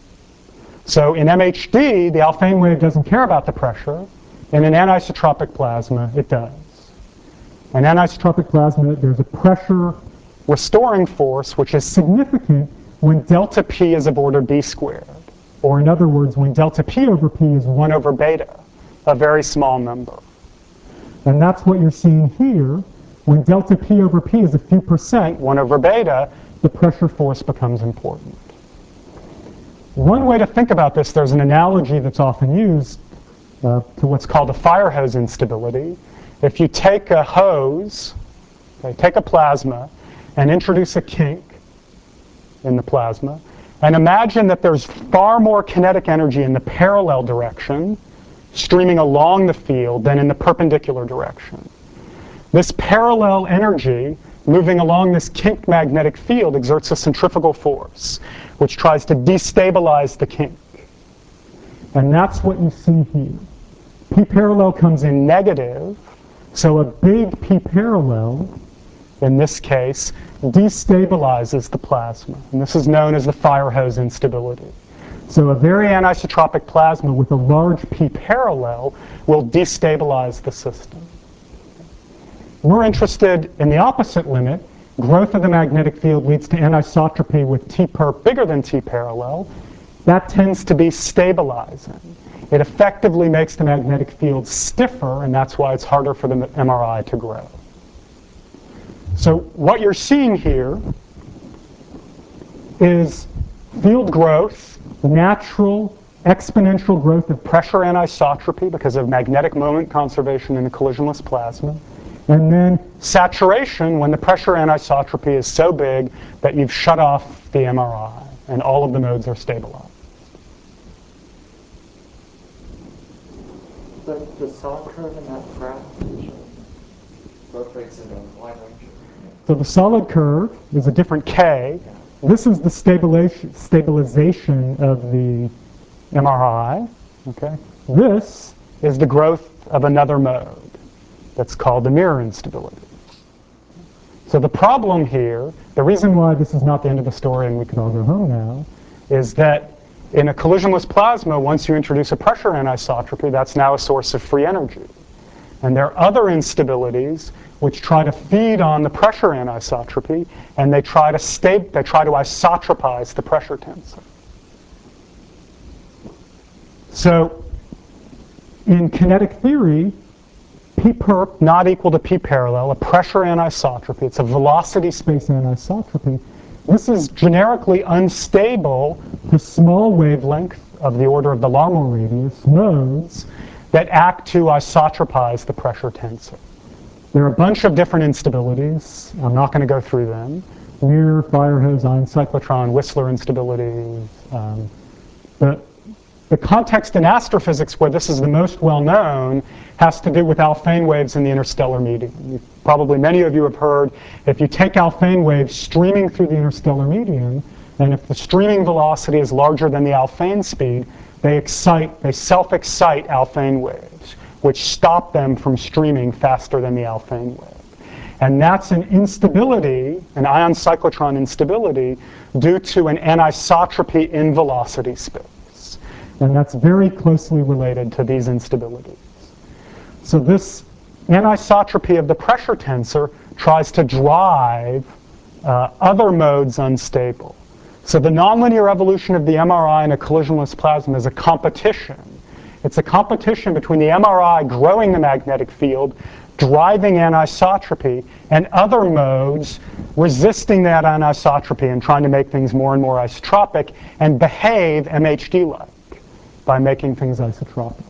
So in M H D, the Alfvén wave doesn't care about the pressure. In an anisotropic plasma, it does. In anisotropic plasma, there's a pressure restoring force which is significant when delta P is of order B squared. Or in other words, when delta P over P is one over beta, a very small number. And that's what you're seeing here. When delta P over P is a few percent, one over beta, the pressure force becomes important. One way to think about this, there's an analogy that's often used uh, to what's called a fire hose instability. If you take a hose, okay, take a plasma, and introduce a kink in the plasma, and imagine that there's far more kinetic energy in the parallel direction, streaming along the field, than in the perpendicular direction. This parallel energy moving along this kink magnetic field exerts a centrifugal force, which tries to destabilize the kink. And that's what you see here. P parallel comes in negative, so a big P parallel, in this case, destabilizes the plasma. And this is known as the fire hose instability. So a very anisotropic plasma with a large P parallel will destabilize the system. We're interested in the opposite limit. Growth of the magnetic field leads to anisotropy with T perp bigger than T parallel. That tends to be stabilizing. It effectively makes the magnetic field stiffer, and that's why it's harder for the M R I to grow. So what you're seeing here is field growth, natural exponential growth of pressure anisotropy because of magnetic moment conservation in a collisionless plasma, and then saturation when the pressure anisotropy is so big that you've shut off the M R I and all of the modes are stabilized. The, the solid curve in that graph shows growth rates in a wide range. So the solid curve is a different K. This is the stabilization, stabilization of the M R I. Okay. This is the growth of another mode that's called the mirror instability. So the problem here, the reason why this is not the end of the story and we can all go home now, is that in a collisionless plasma, once you introduce a pressure anisotropy, that's now a source of free energy. And there are other instabilities which try to feed on the pressure anisotropy, and they try to stay, they try to isotropize the pressure tensor. So in kinetic theory, P perp not equal to P parallel, a pressure anisotropy, it's a velocity space anisotropy. This is generically unstable to small wavelength of the order of the Larmor radius modes that act to isotropize the pressure tensor. There are a bunch of different instabilities. I'm not going to go through them. Mirror, fire hose, ion cyclotron, Whistler instabilities. Um, but the context in astrophysics where this is the most well known has to do with Alfvén waves in the interstellar medium. You, probably many of you have heard if you take Alfvén waves streaming through the interstellar medium, and if the streaming velocity is larger than the Alfvén speed, they excite, they self-excite Alfvén waves, which stop them from streaming faster than the Alfvén wave. And that's an instability, an ion cyclotron instability, due to an anisotropy in velocity space. And that's very closely related to these instabilities. So this anisotropy of the pressure tensor tries to drive uh, other modes unstable. So the nonlinear evolution of the M R I in a collisionless plasma is a competition. It's a competition between the M R I growing the magnetic field driving anisotropy, and other modes resisting that anisotropy and trying to make things more and more isotropic and behave M H D-like by making things isotropic.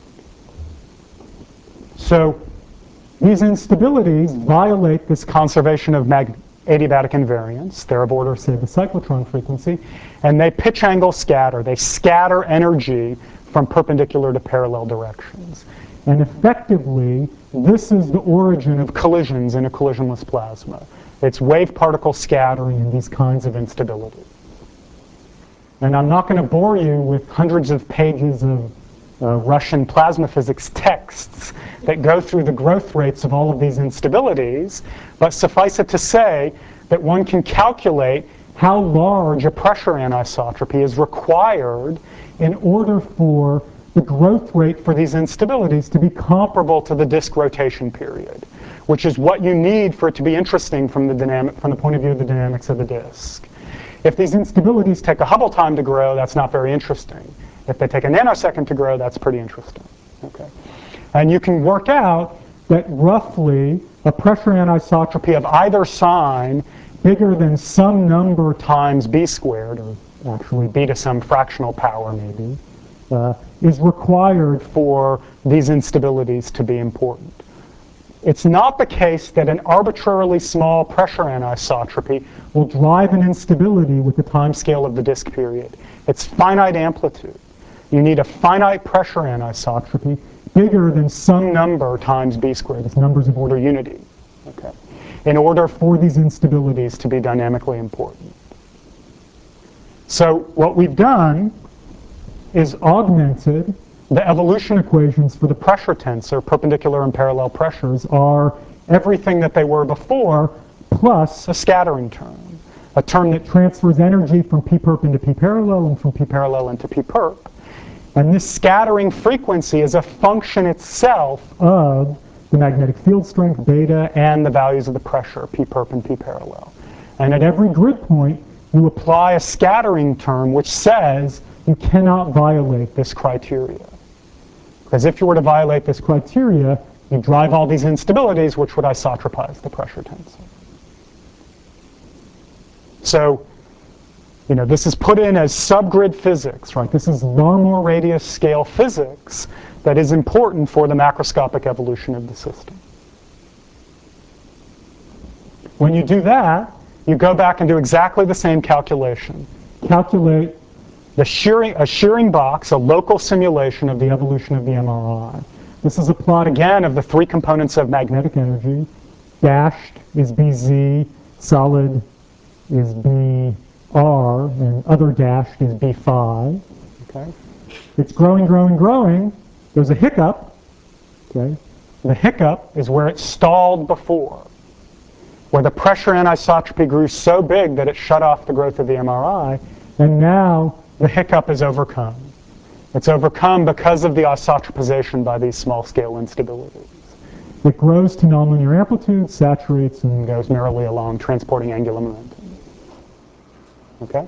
So these instabilities violate this conservation of mag adiabatic invariance. They're of order, say, the cyclotron frequency, and they pitch angle scatter. They scatter energy from perpendicular to parallel directions. And effectively, this is the origin of collisions in a collisionless plasma. It's wave particle scattering in these kinds of instability. And I'm not going to bore you with hundreds of pages of uh, Russian plasma physics texts that go through the growth rates of all of these instabilities, but suffice it to say that one can calculate how large a pressure anisotropy is required in order for the growth rate for these instabilities to be comparable to the disk rotation period, which is what you need for it to be interesting from the dynamic, from the point of view of the dynamics of the disk. If these instabilities take a Hubble time to grow, that's not very interesting. If they take a nanosecond to grow, that's pretty interesting. Okay. And you can work out that roughly a pressure anisotropy of either sign bigger than some number times b squared, or actually b to some fractional power maybe, uh, is required for these instabilities to be important. It's not the case that an arbitrarily small pressure anisotropy will drive an instability with the time scale of the disk period. It's finite amplitude. You need a finite pressure anisotropy bigger than some number times b squared. It's numbers of order unity, okay, in order for these instabilities to be dynamically important. So what we've done is augmented the evolution equations for the pressure tensor. Perpendicular and parallel pressures are everything that they were before, plus a scattering term, a term that transfers energy from p perp into p parallel and from p parallel into p perp. And this scattering frequency is a function itself of the magnetic field strength, beta, and the values of the pressure, p perp and p parallel. And at every grid point, you apply a scattering term which says you cannot violate this criteria. Because if you were to violate this criteria, you drive all these instabilities, which would isotropize the pressure tensor. So, you know, this is put in as subgrid physics, right? This is Larmor radius scale physics that is important for the macroscopic evolution of the system. When you do that, you go back and do exactly the same calculation. Calculate the shearing, a shearing box, a local simulation of the evolution of the M R I. This is a plot, again, of the three components of magnetic energy. Dashed is B Z, solid is B R, and other dashed is B phi. Okay? It's growing, growing, growing. There's a hiccup. Okay? The hiccup is where it stalled before, where the pressure anisotropy grew so big that it shut off the growth of the M R I, and now the hiccup is overcome. It's overcome because of the isotropization by these small-scale instabilities. It grows to nonlinear amplitude, saturates, and goes merrily along, transporting angular momentum. Okay?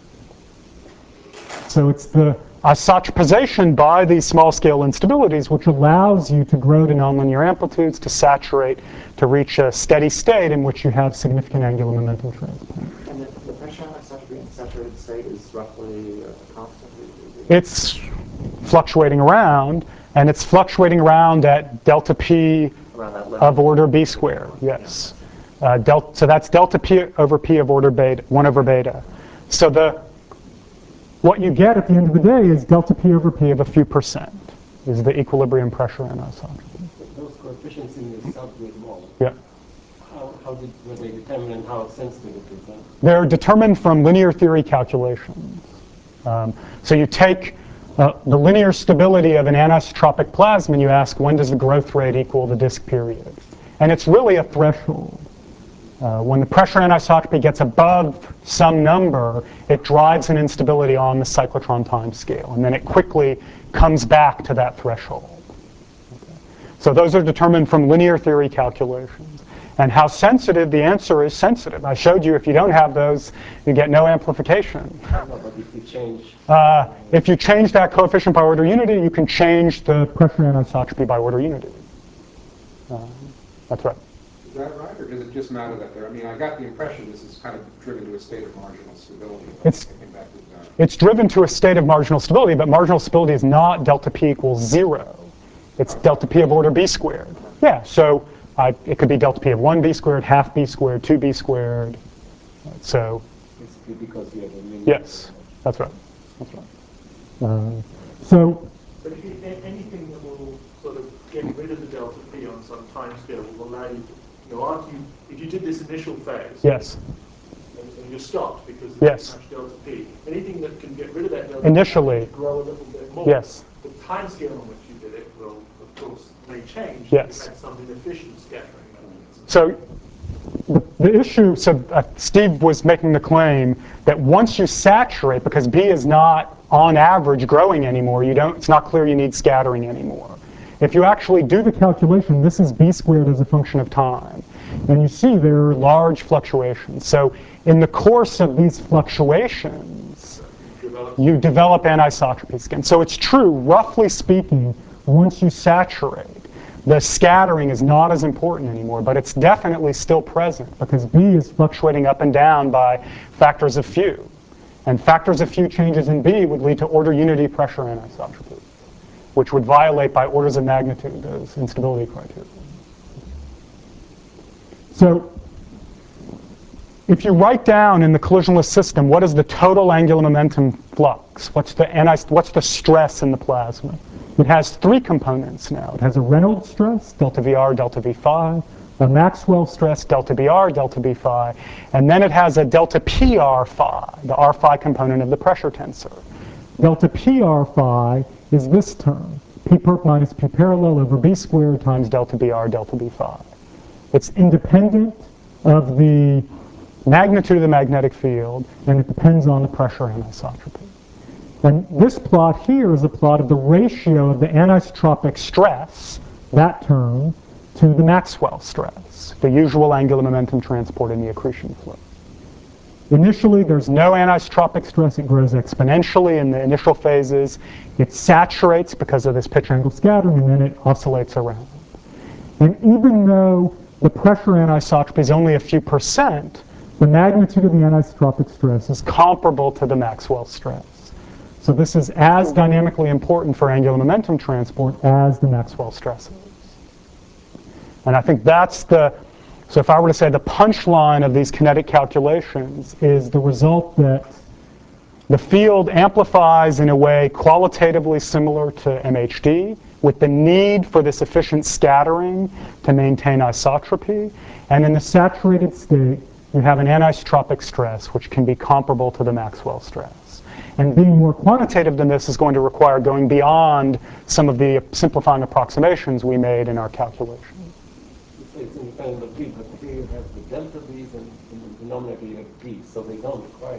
So it's the isotropization by these small-scale instabilities which allows you to grow to nonlinear amplitudes, to saturate, to reach a steady state in which you have significant angular momentum transport. And the, the pressure anisotropy in saturated state is roughly uh, constant? It's fluctuating around, and it's fluctuating around at delta p of order b squared, yes. Uh, del so that's delta p over p of order beta, one over beta. So the what you get at the end of the day is delta p over p of a few percent, is the equilibrium pressure anisotropy. Those coefficients in the subgrid model, Yeah. how, how did, were they determined and how sensitive it is? Then? They're determined from linear theory calculations. Um, so you take uh, the linear stability of an anisotropic plasma and you ask, when does the growth rate equal the disk period? And it's really a threshold. Uh, when the pressure anisotropy gets above some number, it drives an instability on the cyclotron time scale, and then it quickly comes back to that threshold. Okay. So those are determined from linear theory calculations. And how sensitive? The answer is sensitive. I showed you if you don't have those, you get no amplification. No, but if you change... Uh, if you change that coefficient by order unity, you can change the pressure anisotropy by order unity. Uh, That's right. Is that right, or does it just matter that there? I mean, I got the impression this is kind of driven to a state of marginal stability. It's, I think that was, uh, it's driven to a state of marginal stability, but marginal stability is not delta p equals zero. It's delta p of order b squared. Yeah, so uh, it could be delta p of one b squared, half b squared, two b squared. So, Basically because you have a linear. yes, that's right. That's right. Uh, so, But if you, a- anything that will sort of get rid of the delta p on some time scale will allow you to, you know, after you, if you did this initial phase, yes, and, and you stopped because Yes. there's too much delta p, anything that can get rid of that delta Initially. p grow a little bit more. yes. The time scale on which you did it will, of course, may change. Yes. If you had some inefficient scattering mechanism. So the, the issue, so uh, Steve was making the claim that once you saturate, because B is not on average growing anymore, you don't, it's not clear you need scattering anymore. If you actually do the calculation, this is B squared as a function of time. And you see there are large fluctuations. So in the course of these fluctuations, you develop anisotropies again. So it's true, roughly speaking, once you saturate, the scattering is not as important anymore, but it's definitely still present because B is fluctuating up and down by factors of few. And factors of few changes in B would lead to order unity pressure anisotropy, which would violate by orders of magnitude those instability criteria. So if you write down in the collisionless system, what is the total angular momentum flux? What's the, anis what's the stress in the plasma? It has three components now. It has a Reynolds stress, delta V R, delta V phi, a Maxwell stress, delta B R, delta B phi, and then it has a delta P R phi, the R phi component of the pressure tensor. Delta P R phi is this term, P perp minus P parallel over B squared times delta B R, delta B phi. It's independent of the magnitude of the magnetic field, and it depends on the pressure anisotropy. And this plot here is a plot of the ratio of the anisotropic stress, that term, to the Maxwell stress, the usual angular momentum transport in the accretion flow. Initially, there's no anisotropic stress. It grows exponentially in the initial phases. It saturates because of this pitch angle scattering, and then it oscillates around. And even though the pressure anisotropy is only a few percent, the magnitude of the anisotropic stress is comparable to the Maxwell stress. So this is as dynamically important for angular momentum transport as the Maxwell stresses. And I think that's the, so if I were to say the punchline of these kinetic calculations is the result that the field amplifies in a way qualitatively similar to M H D, with the need for this efficient scattering to maintain isotropy. And in the saturated state, you have an anisotropic stress, which can be comparable to the Maxwell stress. And being more quantitative than this is going to require going beyond some of the simplifying approximations we made in our calculation. It's independent of B, but here you have the delta B's and in the denominator you have B, so they don't require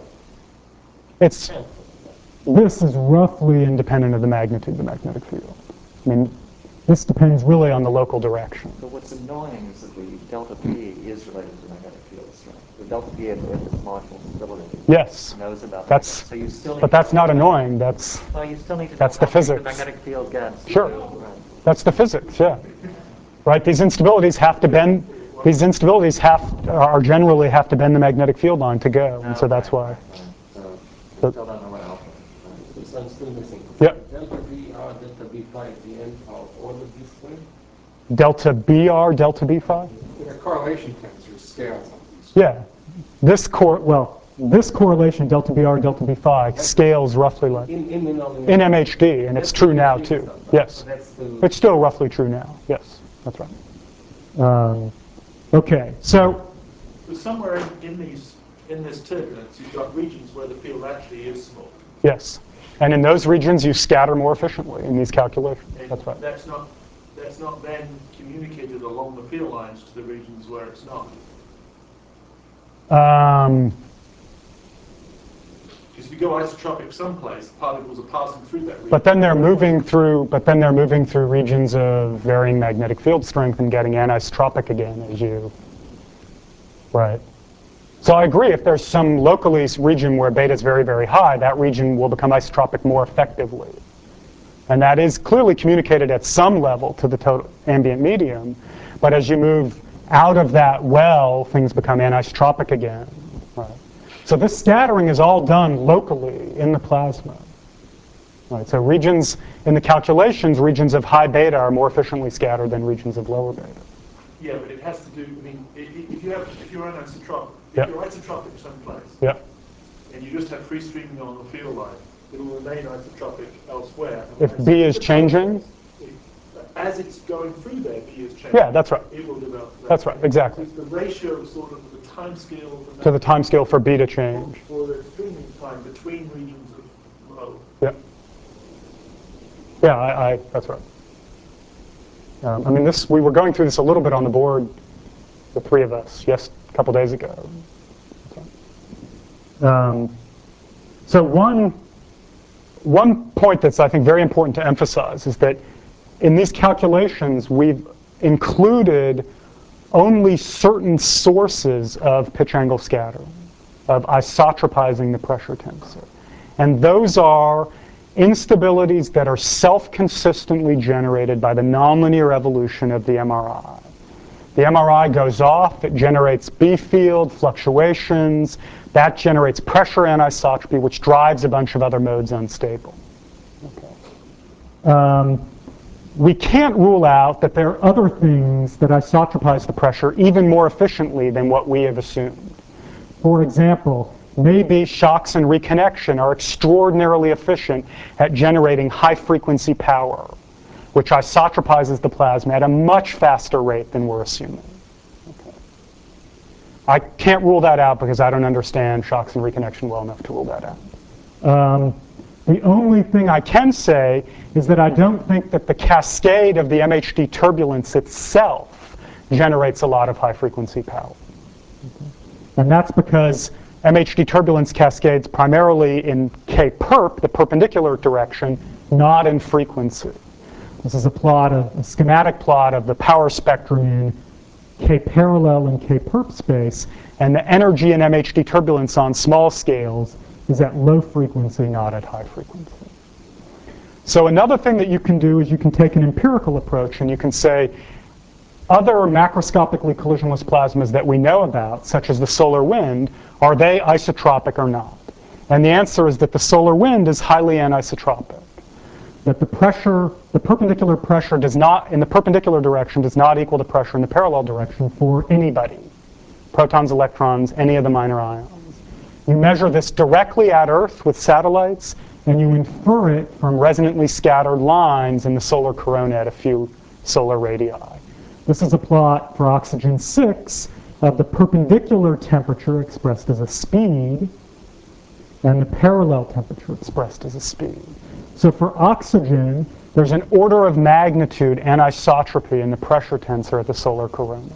It's, cancel. this is roughly independent of the magnitude of the magnetic field. I mean, this depends really on the local direction. So what's annoying is that the delta P is related to magnetic field strength. The delta P at, at this marginal stability Yes, knows about that's, that. So you still need but that's not annoying. That's, well, you still need to that's know the how big physics. the magnetic field gets. Sure. Right. that's the physics, yeah. Right, these instabilities have to bend, these instabilities have, are generally have to bend the magnetic field line to go, and so that's why. Right, right. So So- you still don't know what alpha is. So I'm still missing. Yep. Delta B R, delta B phi at the end are order B squared? Delta B R, delta B phi? the correlation tensors scales on these. Yeah. This cor well, this correlation, delta B R, delta B phi, scales roughly like In, in, denominator. in M H D, and it's true now too. Yes. So that's still, It's still roughly true now. Yes, that's right. Um, okay, so So somewhere in, in these, in this turbulence, you've got regions where the field actually is small. yes, and in those regions you scatter more efficiently in these calculations. And That's right. that's not, that's not then communicated along the field lines to the regions where it's not. Um, Because if you go isotropic someplace, particles are passing through that region. but then they're moving through. But then they're moving through regions of varying magnetic field strength and getting anisotropic again as you. Right. So I agree. If there's some locally region where beta is very, very high, that region will become isotropic more effectively, and that is clearly communicated at some level to the total ambient medium. But as you move out of that well, things become anisotropic again. Right? So this scattering is all done locally in the plasma. Right? So regions in the calculations, regions of high beta are more efficiently scattered than regions of lower beta. Yeah, but it has to do. I mean, i- i- if you have, if you're anisotropic, if Yep. you're isotropic someplace, Yep. and you just have free streaming on the field line, it will remain isotropic elsewhere. If unless- B is changing? If- As it's going through there, B is changing. Yeah, that's right. It will develop. that. That's right, exactly. It's the ratio, sort of, the time scale of the To the time scale for B to change. for the streaming time between regions of low. Yeah. Yeah, I, I that's right. Um, I mean, this we were going through this a little bit on the board, the three of us, yes, a couple days ago. Um, so one one point that's I think very important to emphasize is that in these calculations we've included only certain sources of pitch angle scattering, of isotropizing the pressure tensor, and those are instabilities that are self-consistently generated by the nonlinear evolution of the M R I. The M R I goes off, it generates B field fluctuations, that generates pressure anisotropy, which drives a bunch of other modes unstable. Okay. Um, we can't rule out that there are other things that isotropize the pressure even more efficiently than what we have assumed. For example, maybe shocks and reconnection are extraordinarily efficient at generating high-frequency power, which isotropizes the plasma at a much faster rate than we're assuming. Okay. I can't rule that out because I don't understand shocks and reconnection well enough to rule that out. Um, the only thing I can say is that I don't think that the cascade of the M H D turbulence itself generates a lot of high-frequency power. Okay. And that's because M H D turbulence cascades primarily in K-perp, the perpendicular direction, not in frequency. This is a plot of a schematic plot of the power spectrum in K-parallel and K-perp space, and the energy in M H D turbulence on small scales is at low frequency, not at high frequency. So another thing that you can do is you can take an empirical approach and you can say, other macroscopically collisionless plasmas that we know about, such as the solar wind, are they isotropic or not? And the answer is that the solar wind is highly anisotropic. That the pressure, the perpendicular pressure does not, in the perpendicular direction, does not equal the pressure in the parallel direction for anybody. Protons, electrons, any of the minor ions. You measure this directly at Earth with satellites, and you infer it from resonantly scattered lines in the solar corona at a few solar radii. This is a plot for oxygen six of the perpendicular temperature expressed as a speed and the parallel temperature expressed as a speed. So for oxygen, there's an order of magnitude anisotropy in the pressure tensor at the solar corona.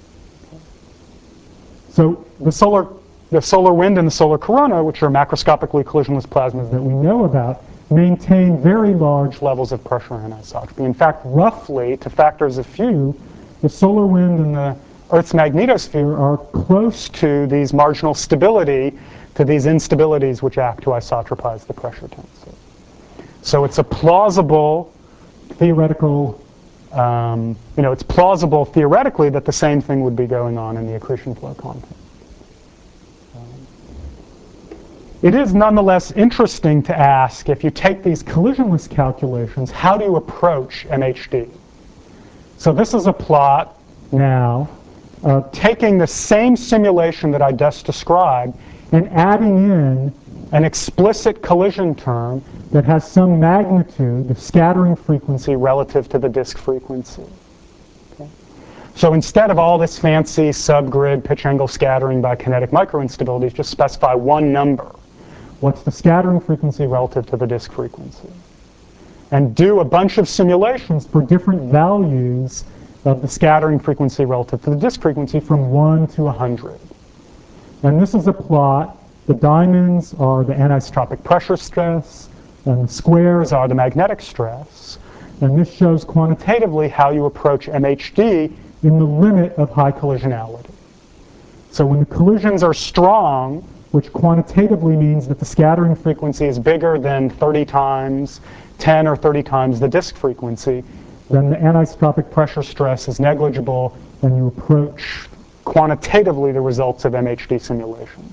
So the solar, the solar wind and the solar corona, which are macroscopically collisionless plasmas that we know about, maintain very large levels of pressure anisotropy. In fact, roughly, to factors of few, the solar wind and the Earth's magnetosphere are close to these marginal stability, to these instabilities which act to isotropize the pressure tensor. So it's a plausible theoretical, um, you know, it's plausible theoretically that the same thing would be going on in the accretion flow context. Um, it is nonetheless interesting to ask, if you take these collisionless calculations, how do you approach M H D? So this is a plot now uh, taking the same simulation that I just described and adding in an explicit collision term that has some magnitude, the scattering frequency relative to the disk frequency. Okay. So instead of all this fancy subgrid pitch angle scattering by kinetic microinstabilities, just specify one number. What's the scattering frequency relative to the disk frequency? And do a bunch of simulations for different values of the scattering frequency relative to the disk frequency from one to one hundred. And this is a plot. The diamonds are the anisotropic pressure stress, and the squares are the magnetic stress. And this shows quantitatively how you approach M H D in the limit of high collisionality. So when the collisions are strong, which quantitatively means that the scattering frequency is bigger than thirty times, ten or thirty times the disk frequency, then the anisotropic pressure stress is negligible and you approach quantitatively the results of M H D simulations.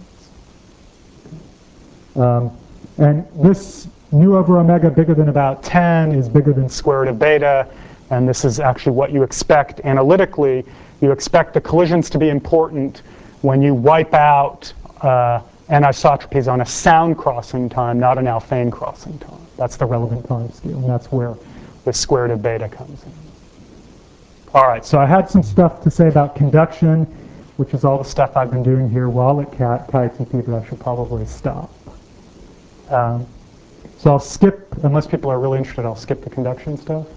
Um, and this mu over omega bigger than about ten is bigger than square root of beta, and this is actually what you expect analytically. You expect the collisions to be important when you wipe out uh, anisotropies on a sound crossing time, not an Alfvén crossing time. That's the relevant time scale, and that's where the square root of beta comes in. All right, so I had some stuff to say about conduction, which is all the stuff I've been doing here while at Cat, Kites and P, but I should probably stop. Um, so I'll skip, unless people are really interested, I'll skip the conduction stuff.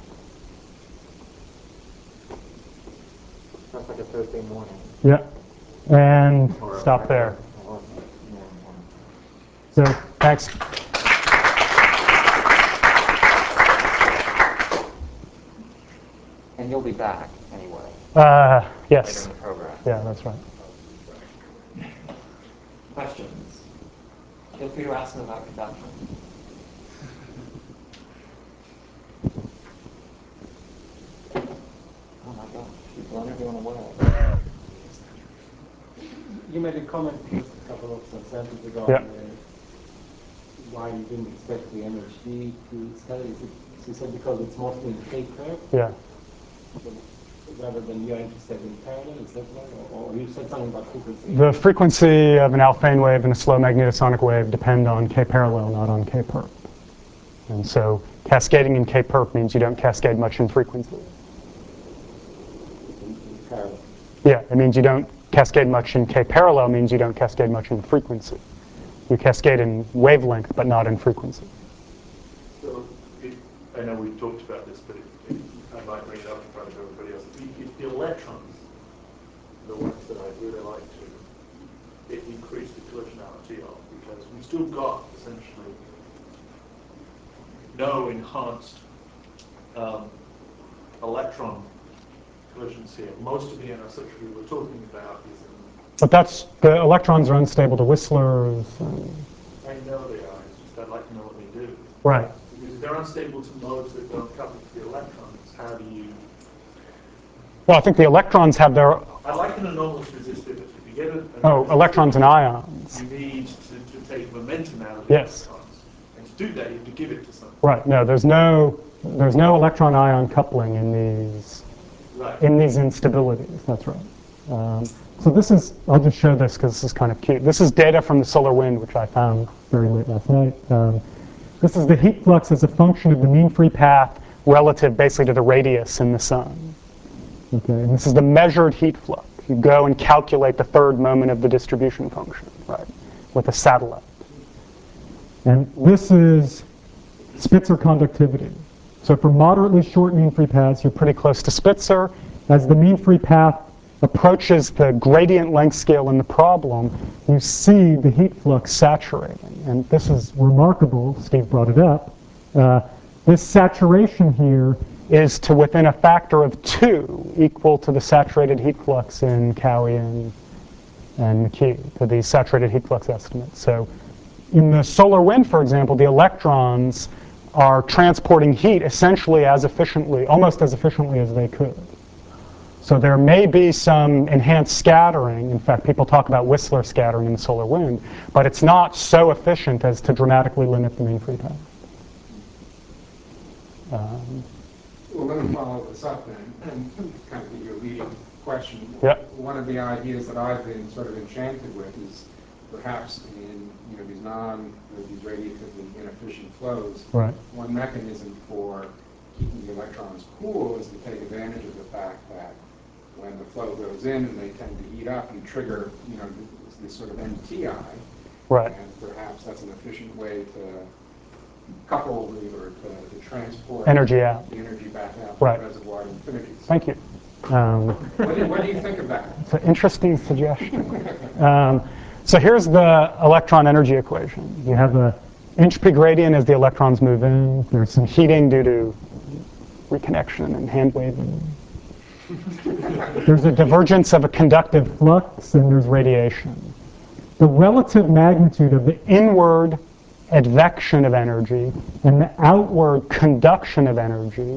Sounds like a Thursday morning. Yeah, and stop there. So, thanks. And you'll be back anyway. Uh, Later yes. in the program. Yeah, that's right. Questions? Feel free to ask them about conduction. Oh my gosh, you've blown everyone away. You made a comment just a couple of sentences ago Yeah. on the, why you didn't expect the M H D to study. Is it, you said because it's mostly in K-curve, Yeah. rather than you're interested in parallel, is that right? Or, or you said something about frequency. The frequency of an Alfvén wave and a slow magnetosonic wave depend on K-parallel, not on K-perp. And so cascading in K-perp means you don't cascade much in frequency. In, in parallel. Yeah, it means you don't cascade much in K-parallel means you don't cascade much in frequency. You cascade in wavelength, but not in frequency. So, it, I know we've talked about this, but it, it, I might bring it up in front of everybody else. If, if the electrons, the ones that I'd really like to it increase the collisionality of, because we've still got essentially no enhanced um, electron collisions here. Most of the anisotropy we're talking about is in. But that's, the electrons are unstable to Whistlers. And, I know they are, it's just I'd like to know what they do. right. Because if they're unstable to modes that don't couple to the electrons, how do you... Well, I think the electrons have their... I like an anomalous resistivity. If you get an Oh, electrons and ions. you need to, to take momentum out of the Yes. electrons. And to do that, you have to give it to something. Right. No, there's no there's no electron-ion coupling in these Right. in these instabilities. That's right. Um, so this is, I'll just show this because this is kind of cute. This is data from the solar wind, which I found very late last night. Um, this is the heat flux as a function of the mean free path relative basically to the radius in the sun. Okay, and this is the measured heat flux. You go and calculate the third moment of the distribution function, right, with a satellite. And this is Spitzer conductivity. So for moderately short mean free paths, you're pretty close to Spitzer. As the mean free path approaches the gradient length scale in the problem, you see the heat flux saturating. And this is remarkable. Steve brought it up. Uh, this saturation here is to within a factor of two equal to the saturated heat flux in Cowie and, and McKee, to the saturated heat flux estimate. So in the solar wind, for example, the electrons are transporting heat essentially as efficiently, almost as efficiently as they could. So there may be some enhanced scattering. In fact, people talk about Whistler scattering in the solar wind, but it's not so efficient as to dramatically limit the mean free path. Um, Well, let me follow this up then, and kind of give you a leading question. Yep. One of the ideas that I've been sort of enchanted with is perhaps in you know these non these radiatively inefficient flows, right. one mechanism for keeping the electrons cool is to take advantage of the fact that when the flow goes in and they tend to heat up, you trigger you know this, this sort of M T I, Right. and perhaps that's an efficient way to couple the, or to, to transport Energy out. the energy back out Right. to the reservoir at infinity. Thank you. Um, What do, what do you think of that? It's an interesting suggestion. Um, so here's the electron energy equation. You have the entropy gradient as the electrons move in. There's some heating due to reconnection and hand waving. There's a divergence of a conductive flux, and there's radiation. The relative magnitude of the inward advection of energy and the outward conduction of energy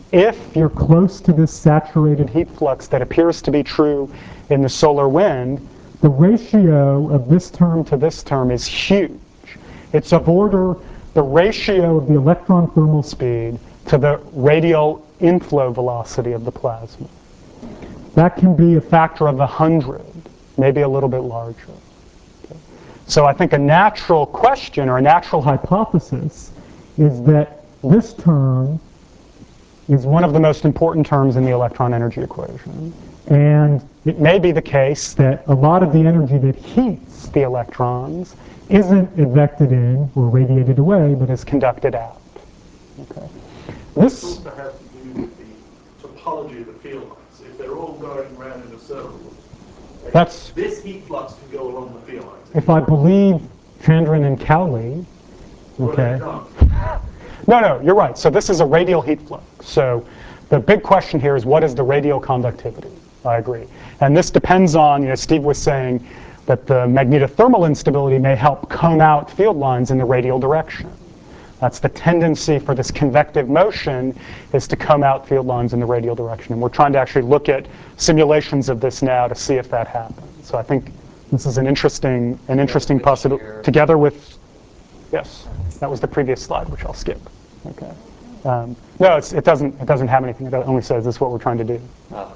if you're close to this saturated heat flux that appears to be true in the solar wind, the ratio of this term to this term is huge. It's of order the ratio of the electron thermal speed to the radial inflow velocity of the plasma. That can be a factor of one hundred, maybe a little bit larger. Okay. So I think a natural question or a natural hypothesis is that this term is one of the most important terms in the electron energy equation. And it may be the case that a lot of the energy that heats the electrons isn't ejected in or radiated away, but is conducted out. Okay. This This also has to do with the topology of the field lines. If they're all going around in a circle, like That's- this heat flux can go along the field lines. if I believe Chandran and Cowley, Well, okay. they don't. No, no, you're right. So this is a radial heat flux. So the big question here is, what is the radial conductivity? I agree. And this depends on, you know, Steve was saying that the magnetothermal instability may help cone out field lines in the radial direction. That's the tendency for this convective motion, is to comb out field lines in the radial direction. And we're trying to actually look at simulations of this now to see if that happens. So I think this is an interesting, an interesting possibility, together with, yes, that was the previous slide, which I'll skip. Okay. Um, no, it's, it doesn't. It doesn't have anything. It only says this is what we're trying to do. Ah.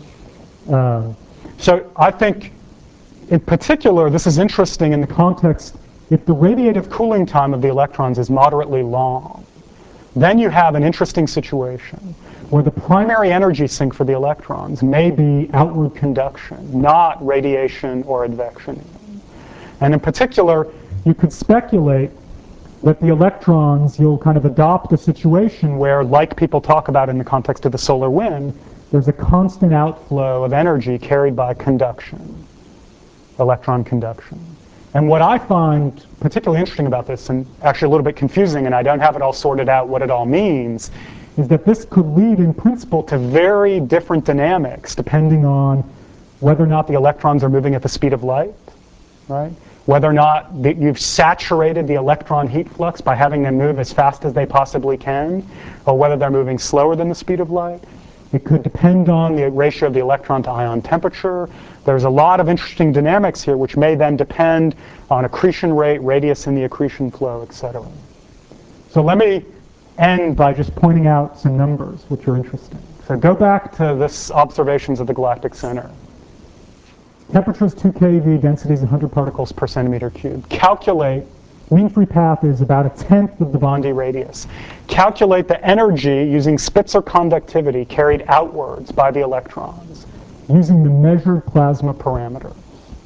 Um, so I think, in particular, this is interesting in the context, if the radiative cooling time of the electrons is moderately long, then you have an interesting situation where the primary energy sink for the electrons may be outward conduction, not radiation or advection. And in particular, you could speculate that the electrons, you'll kind of adopt a situation where, like people talk about in the context of the solar wind, there's a constant outflow of energy carried by conduction, electron conduction. And what I find particularly interesting about this, and actually a little bit confusing, and I don't have it all sorted out what it all means, is that this could lead in principle to very different dynamics depending on whether or not the electrons are moving at the speed of light, right? Whether or not the, you've saturated the electron heat flux by having them move as fast as they possibly can, or whether they're moving slower than the speed of light. It could depend on the ratio of the electron to ion temperature. There's a lot of interesting dynamics here, which may then depend on accretion rate, radius in the accretion flow, et cetera. So let me end by just pointing out some numbers, which are interesting. So go back to this observations of the galactic center. Temperature is two keV, density is one hundred particles per centimeter cubed. Calculate, mean free path is about a tenth of the Bondi radius. Calculate the energy using Spitzer conductivity carried outwards by the electrons using the measured plasma parameter.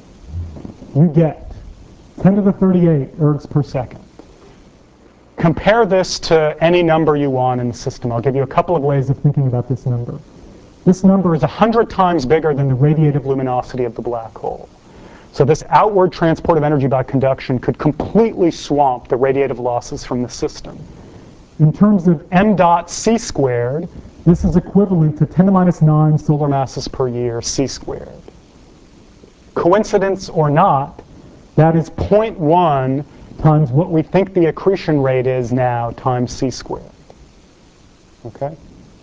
You get ten to the thirty-eight ergs per second. Compare this to any number you want in the system. I'll give you a couple of ways of thinking about this number. This number is one hundred times bigger than the radiative luminosity of the black hole. So this outward transport of energy by conduction could completely swamp the radiative losses from the system. In terms of m dot c squared, this is equivalent to ten to the minus nine solar masses per year c squared. Coincidence or not, that is zero point one times what we think the accretion rate is now times c squared. Okay?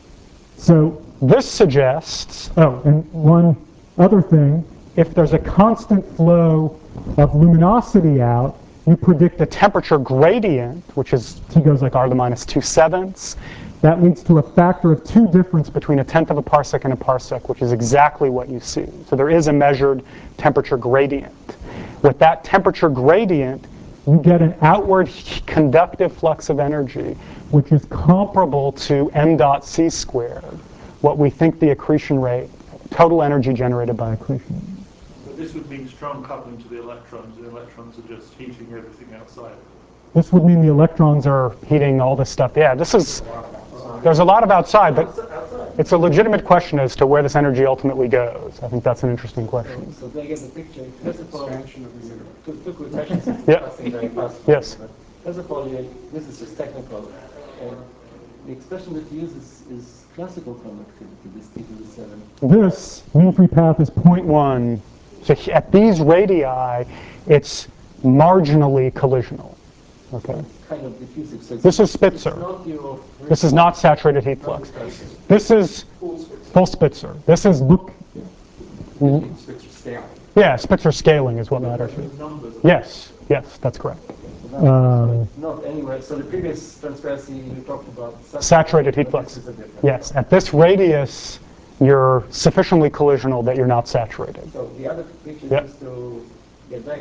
So this suggests, oh, and one other thing, if there's a constant flow of luminosity out, you predict a temperature gradient, which is T goes like r to the minus two sevenths. That leads to a factor of two difference between a tenth of a parsec and a parsec, which is exactly what you see. So there is a measured temperature gradient. With that temperature gradient, you get an outward conductive flux of energy, which is comparable to m dot c squared, what we think the accretion rate, total energy generated by accretion. So this would mean strong coupling to the electrons. The electrons are just heating everything outside. This would mean the electrons are heating all this stuff. Yeah, this is, there's a lot of outside, but it's a legitimate question as to where this energy ultimately goes. I think that's an interesting question. So they get the picture. First of all, Expansion of the universe. two, two quotations since Yeah. it's passing very fast. Yes. But first of all, you, this is just technical. And the expression that you use is, is classical conductivity, this T to the seven. This mean free path is zero point one. So at these radii, it's marginally collisional. Okay. It's kind of diffuse. So it's, This is it's Spitzer. not your This is not saturated heat flux. This is Full Spitzer. full Spitzer. This is look. Spitzer scaling. Yeah, Spitzer scaling is what matters. Numbers. Yes, yes, that's correct. So no, Um, it's not anywhere. So the previous transparency you talked about Saturated heat but flux. this is a different. Yes, at this radius, you're sufficiently collisional that you're not saturated. So the other picture, Yep. just to get back,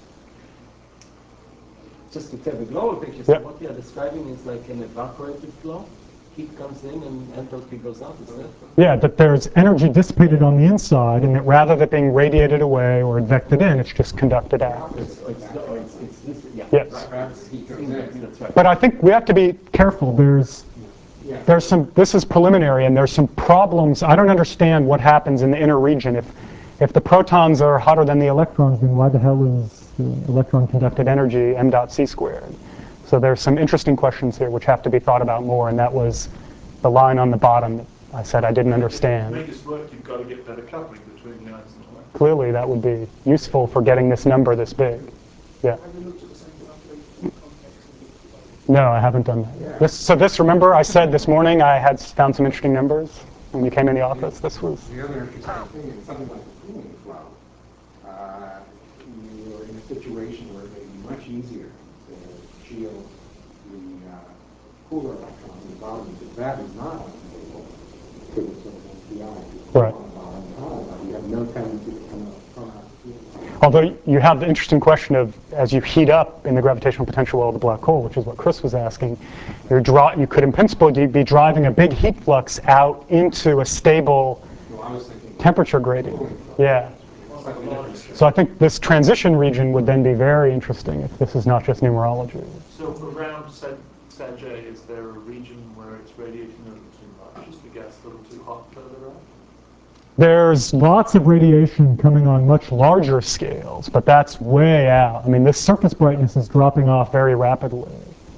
just to tell the global picture. So Yep. what you are describing is like an evaporated flow. Heat comes in and enthalpy goes out. Is that? Yeah, that there's energy dissipated on the inside, and that rather than being radiated away or advected in, it's just conducted out. It's, it's, or it's, it's this. Yeah. Yes. Perhaps heat goes Index, in. that's right. But I think we have to be careful. There's Yeah. there's some. This is preliminary, and there's some problems. I don't understand what happens in the inner region. If if the protons are hotter than the electrons, then why the hell is the electron conducted energy m dot c squared? So there's some interesting questions here which have to be thought about more, and that was the line on the bottom that I said I didn't To understand. make this work, you've got to get better coupling between the ions and the electrons. Clearly, that would be useful for getting this number this big. Yeah. Have you looked at the same calculation context of the No, I haven't done that. This, so this, remember, I said this morning I had found some interesting numbers when you came in the office. This was. The other interesting thing is something like the cooling flow. Uh, you're in a situation where it may be much easier to shield the uh, cooler electrons in the bottom because that is not unstable to the sort of N P I. Right. On the bottom column, but you have no tendency to come out, come out the field. Although you have the interesting question of as you heat up in the gravitational potential well of the black hole, which is what Chris was asking, you're draw, you could in principle be driving a big heat flux out into a stable So I was thinking temperature gradient. cooling flow. Yeah. Slightly different. So I think this transition region would then be very interesting if this is not just numerology. So around Sag Sag A, is there a region where it's radiating a little too much? Is the gas a little too hot further out? There's lots of radiation coming on much larger scales, but that's way out. I mean, this surface brightness is dropping off very rapidly.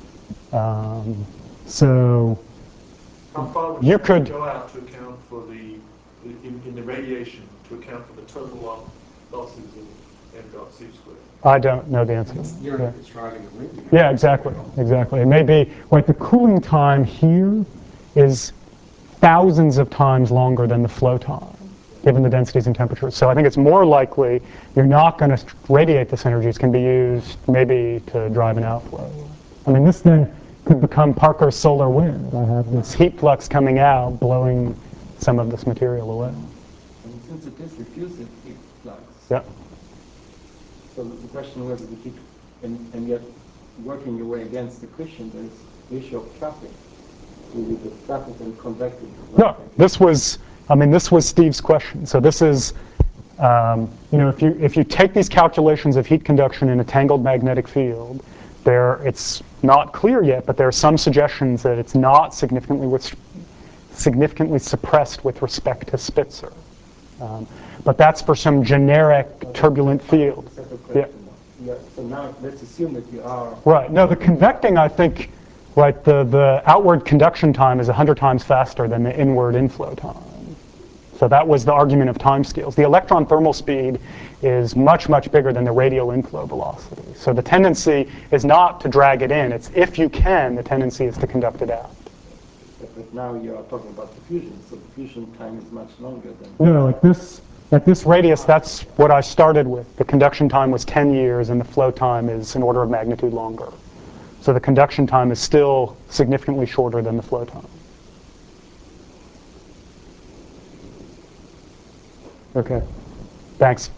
Um, so How far would You you could- go out to account for the, in, in the radiation, to account for the total lo- losses of m dot c squared? I don't know the answer. You're Yeah. describing a ring. Yeah, exactly, exactly. It may be, like the cooling time here is thousands of times longer than the flow time, given the densities and temperatures. So I think it's more likely you're not going to radiate this energy. It's going to be used maybe to drive an outflow. I mean, this then could become Parker's solar wind. I have this heat flux coming out, blowing some of this material away. And since it is diffusive heat flux, Yeah. so the question was the heat, and, and yet working your way against the cushion, there's the issue of traffic. Will it be traffic and convective? No, this was, I mean, this was Steve's question. So this is, um, you know, if you if you take these calculations of heat conduction in a tangled magnetic field, there it's not clear yet, but there are some suggestions that it's not significantly with, significantly suppressed with respect to Spitzer. Um, but that's for some generic turbulent field. Separate Yeah. question. Yeah. So now let's assume that you are. Right. No, the convecting, I think, right, the, the outward conduction time is one hundred times faster than the inward inflow time. So that was the argument of time scales. The electron thermal speed is much, much bigger than the radial inflow velocity. So the tendency is not to drag it in. It's if you can, the tendency is to conduct it out. But now you are talking about diffusion, so diffusion time is much longer than. No, like this, at this radius, that's what I started with. The conduction time was ten years, and the flow time is an order of magnitude longer. So the conduction time is still significantly shorter than the flow time. Okay. Thanks.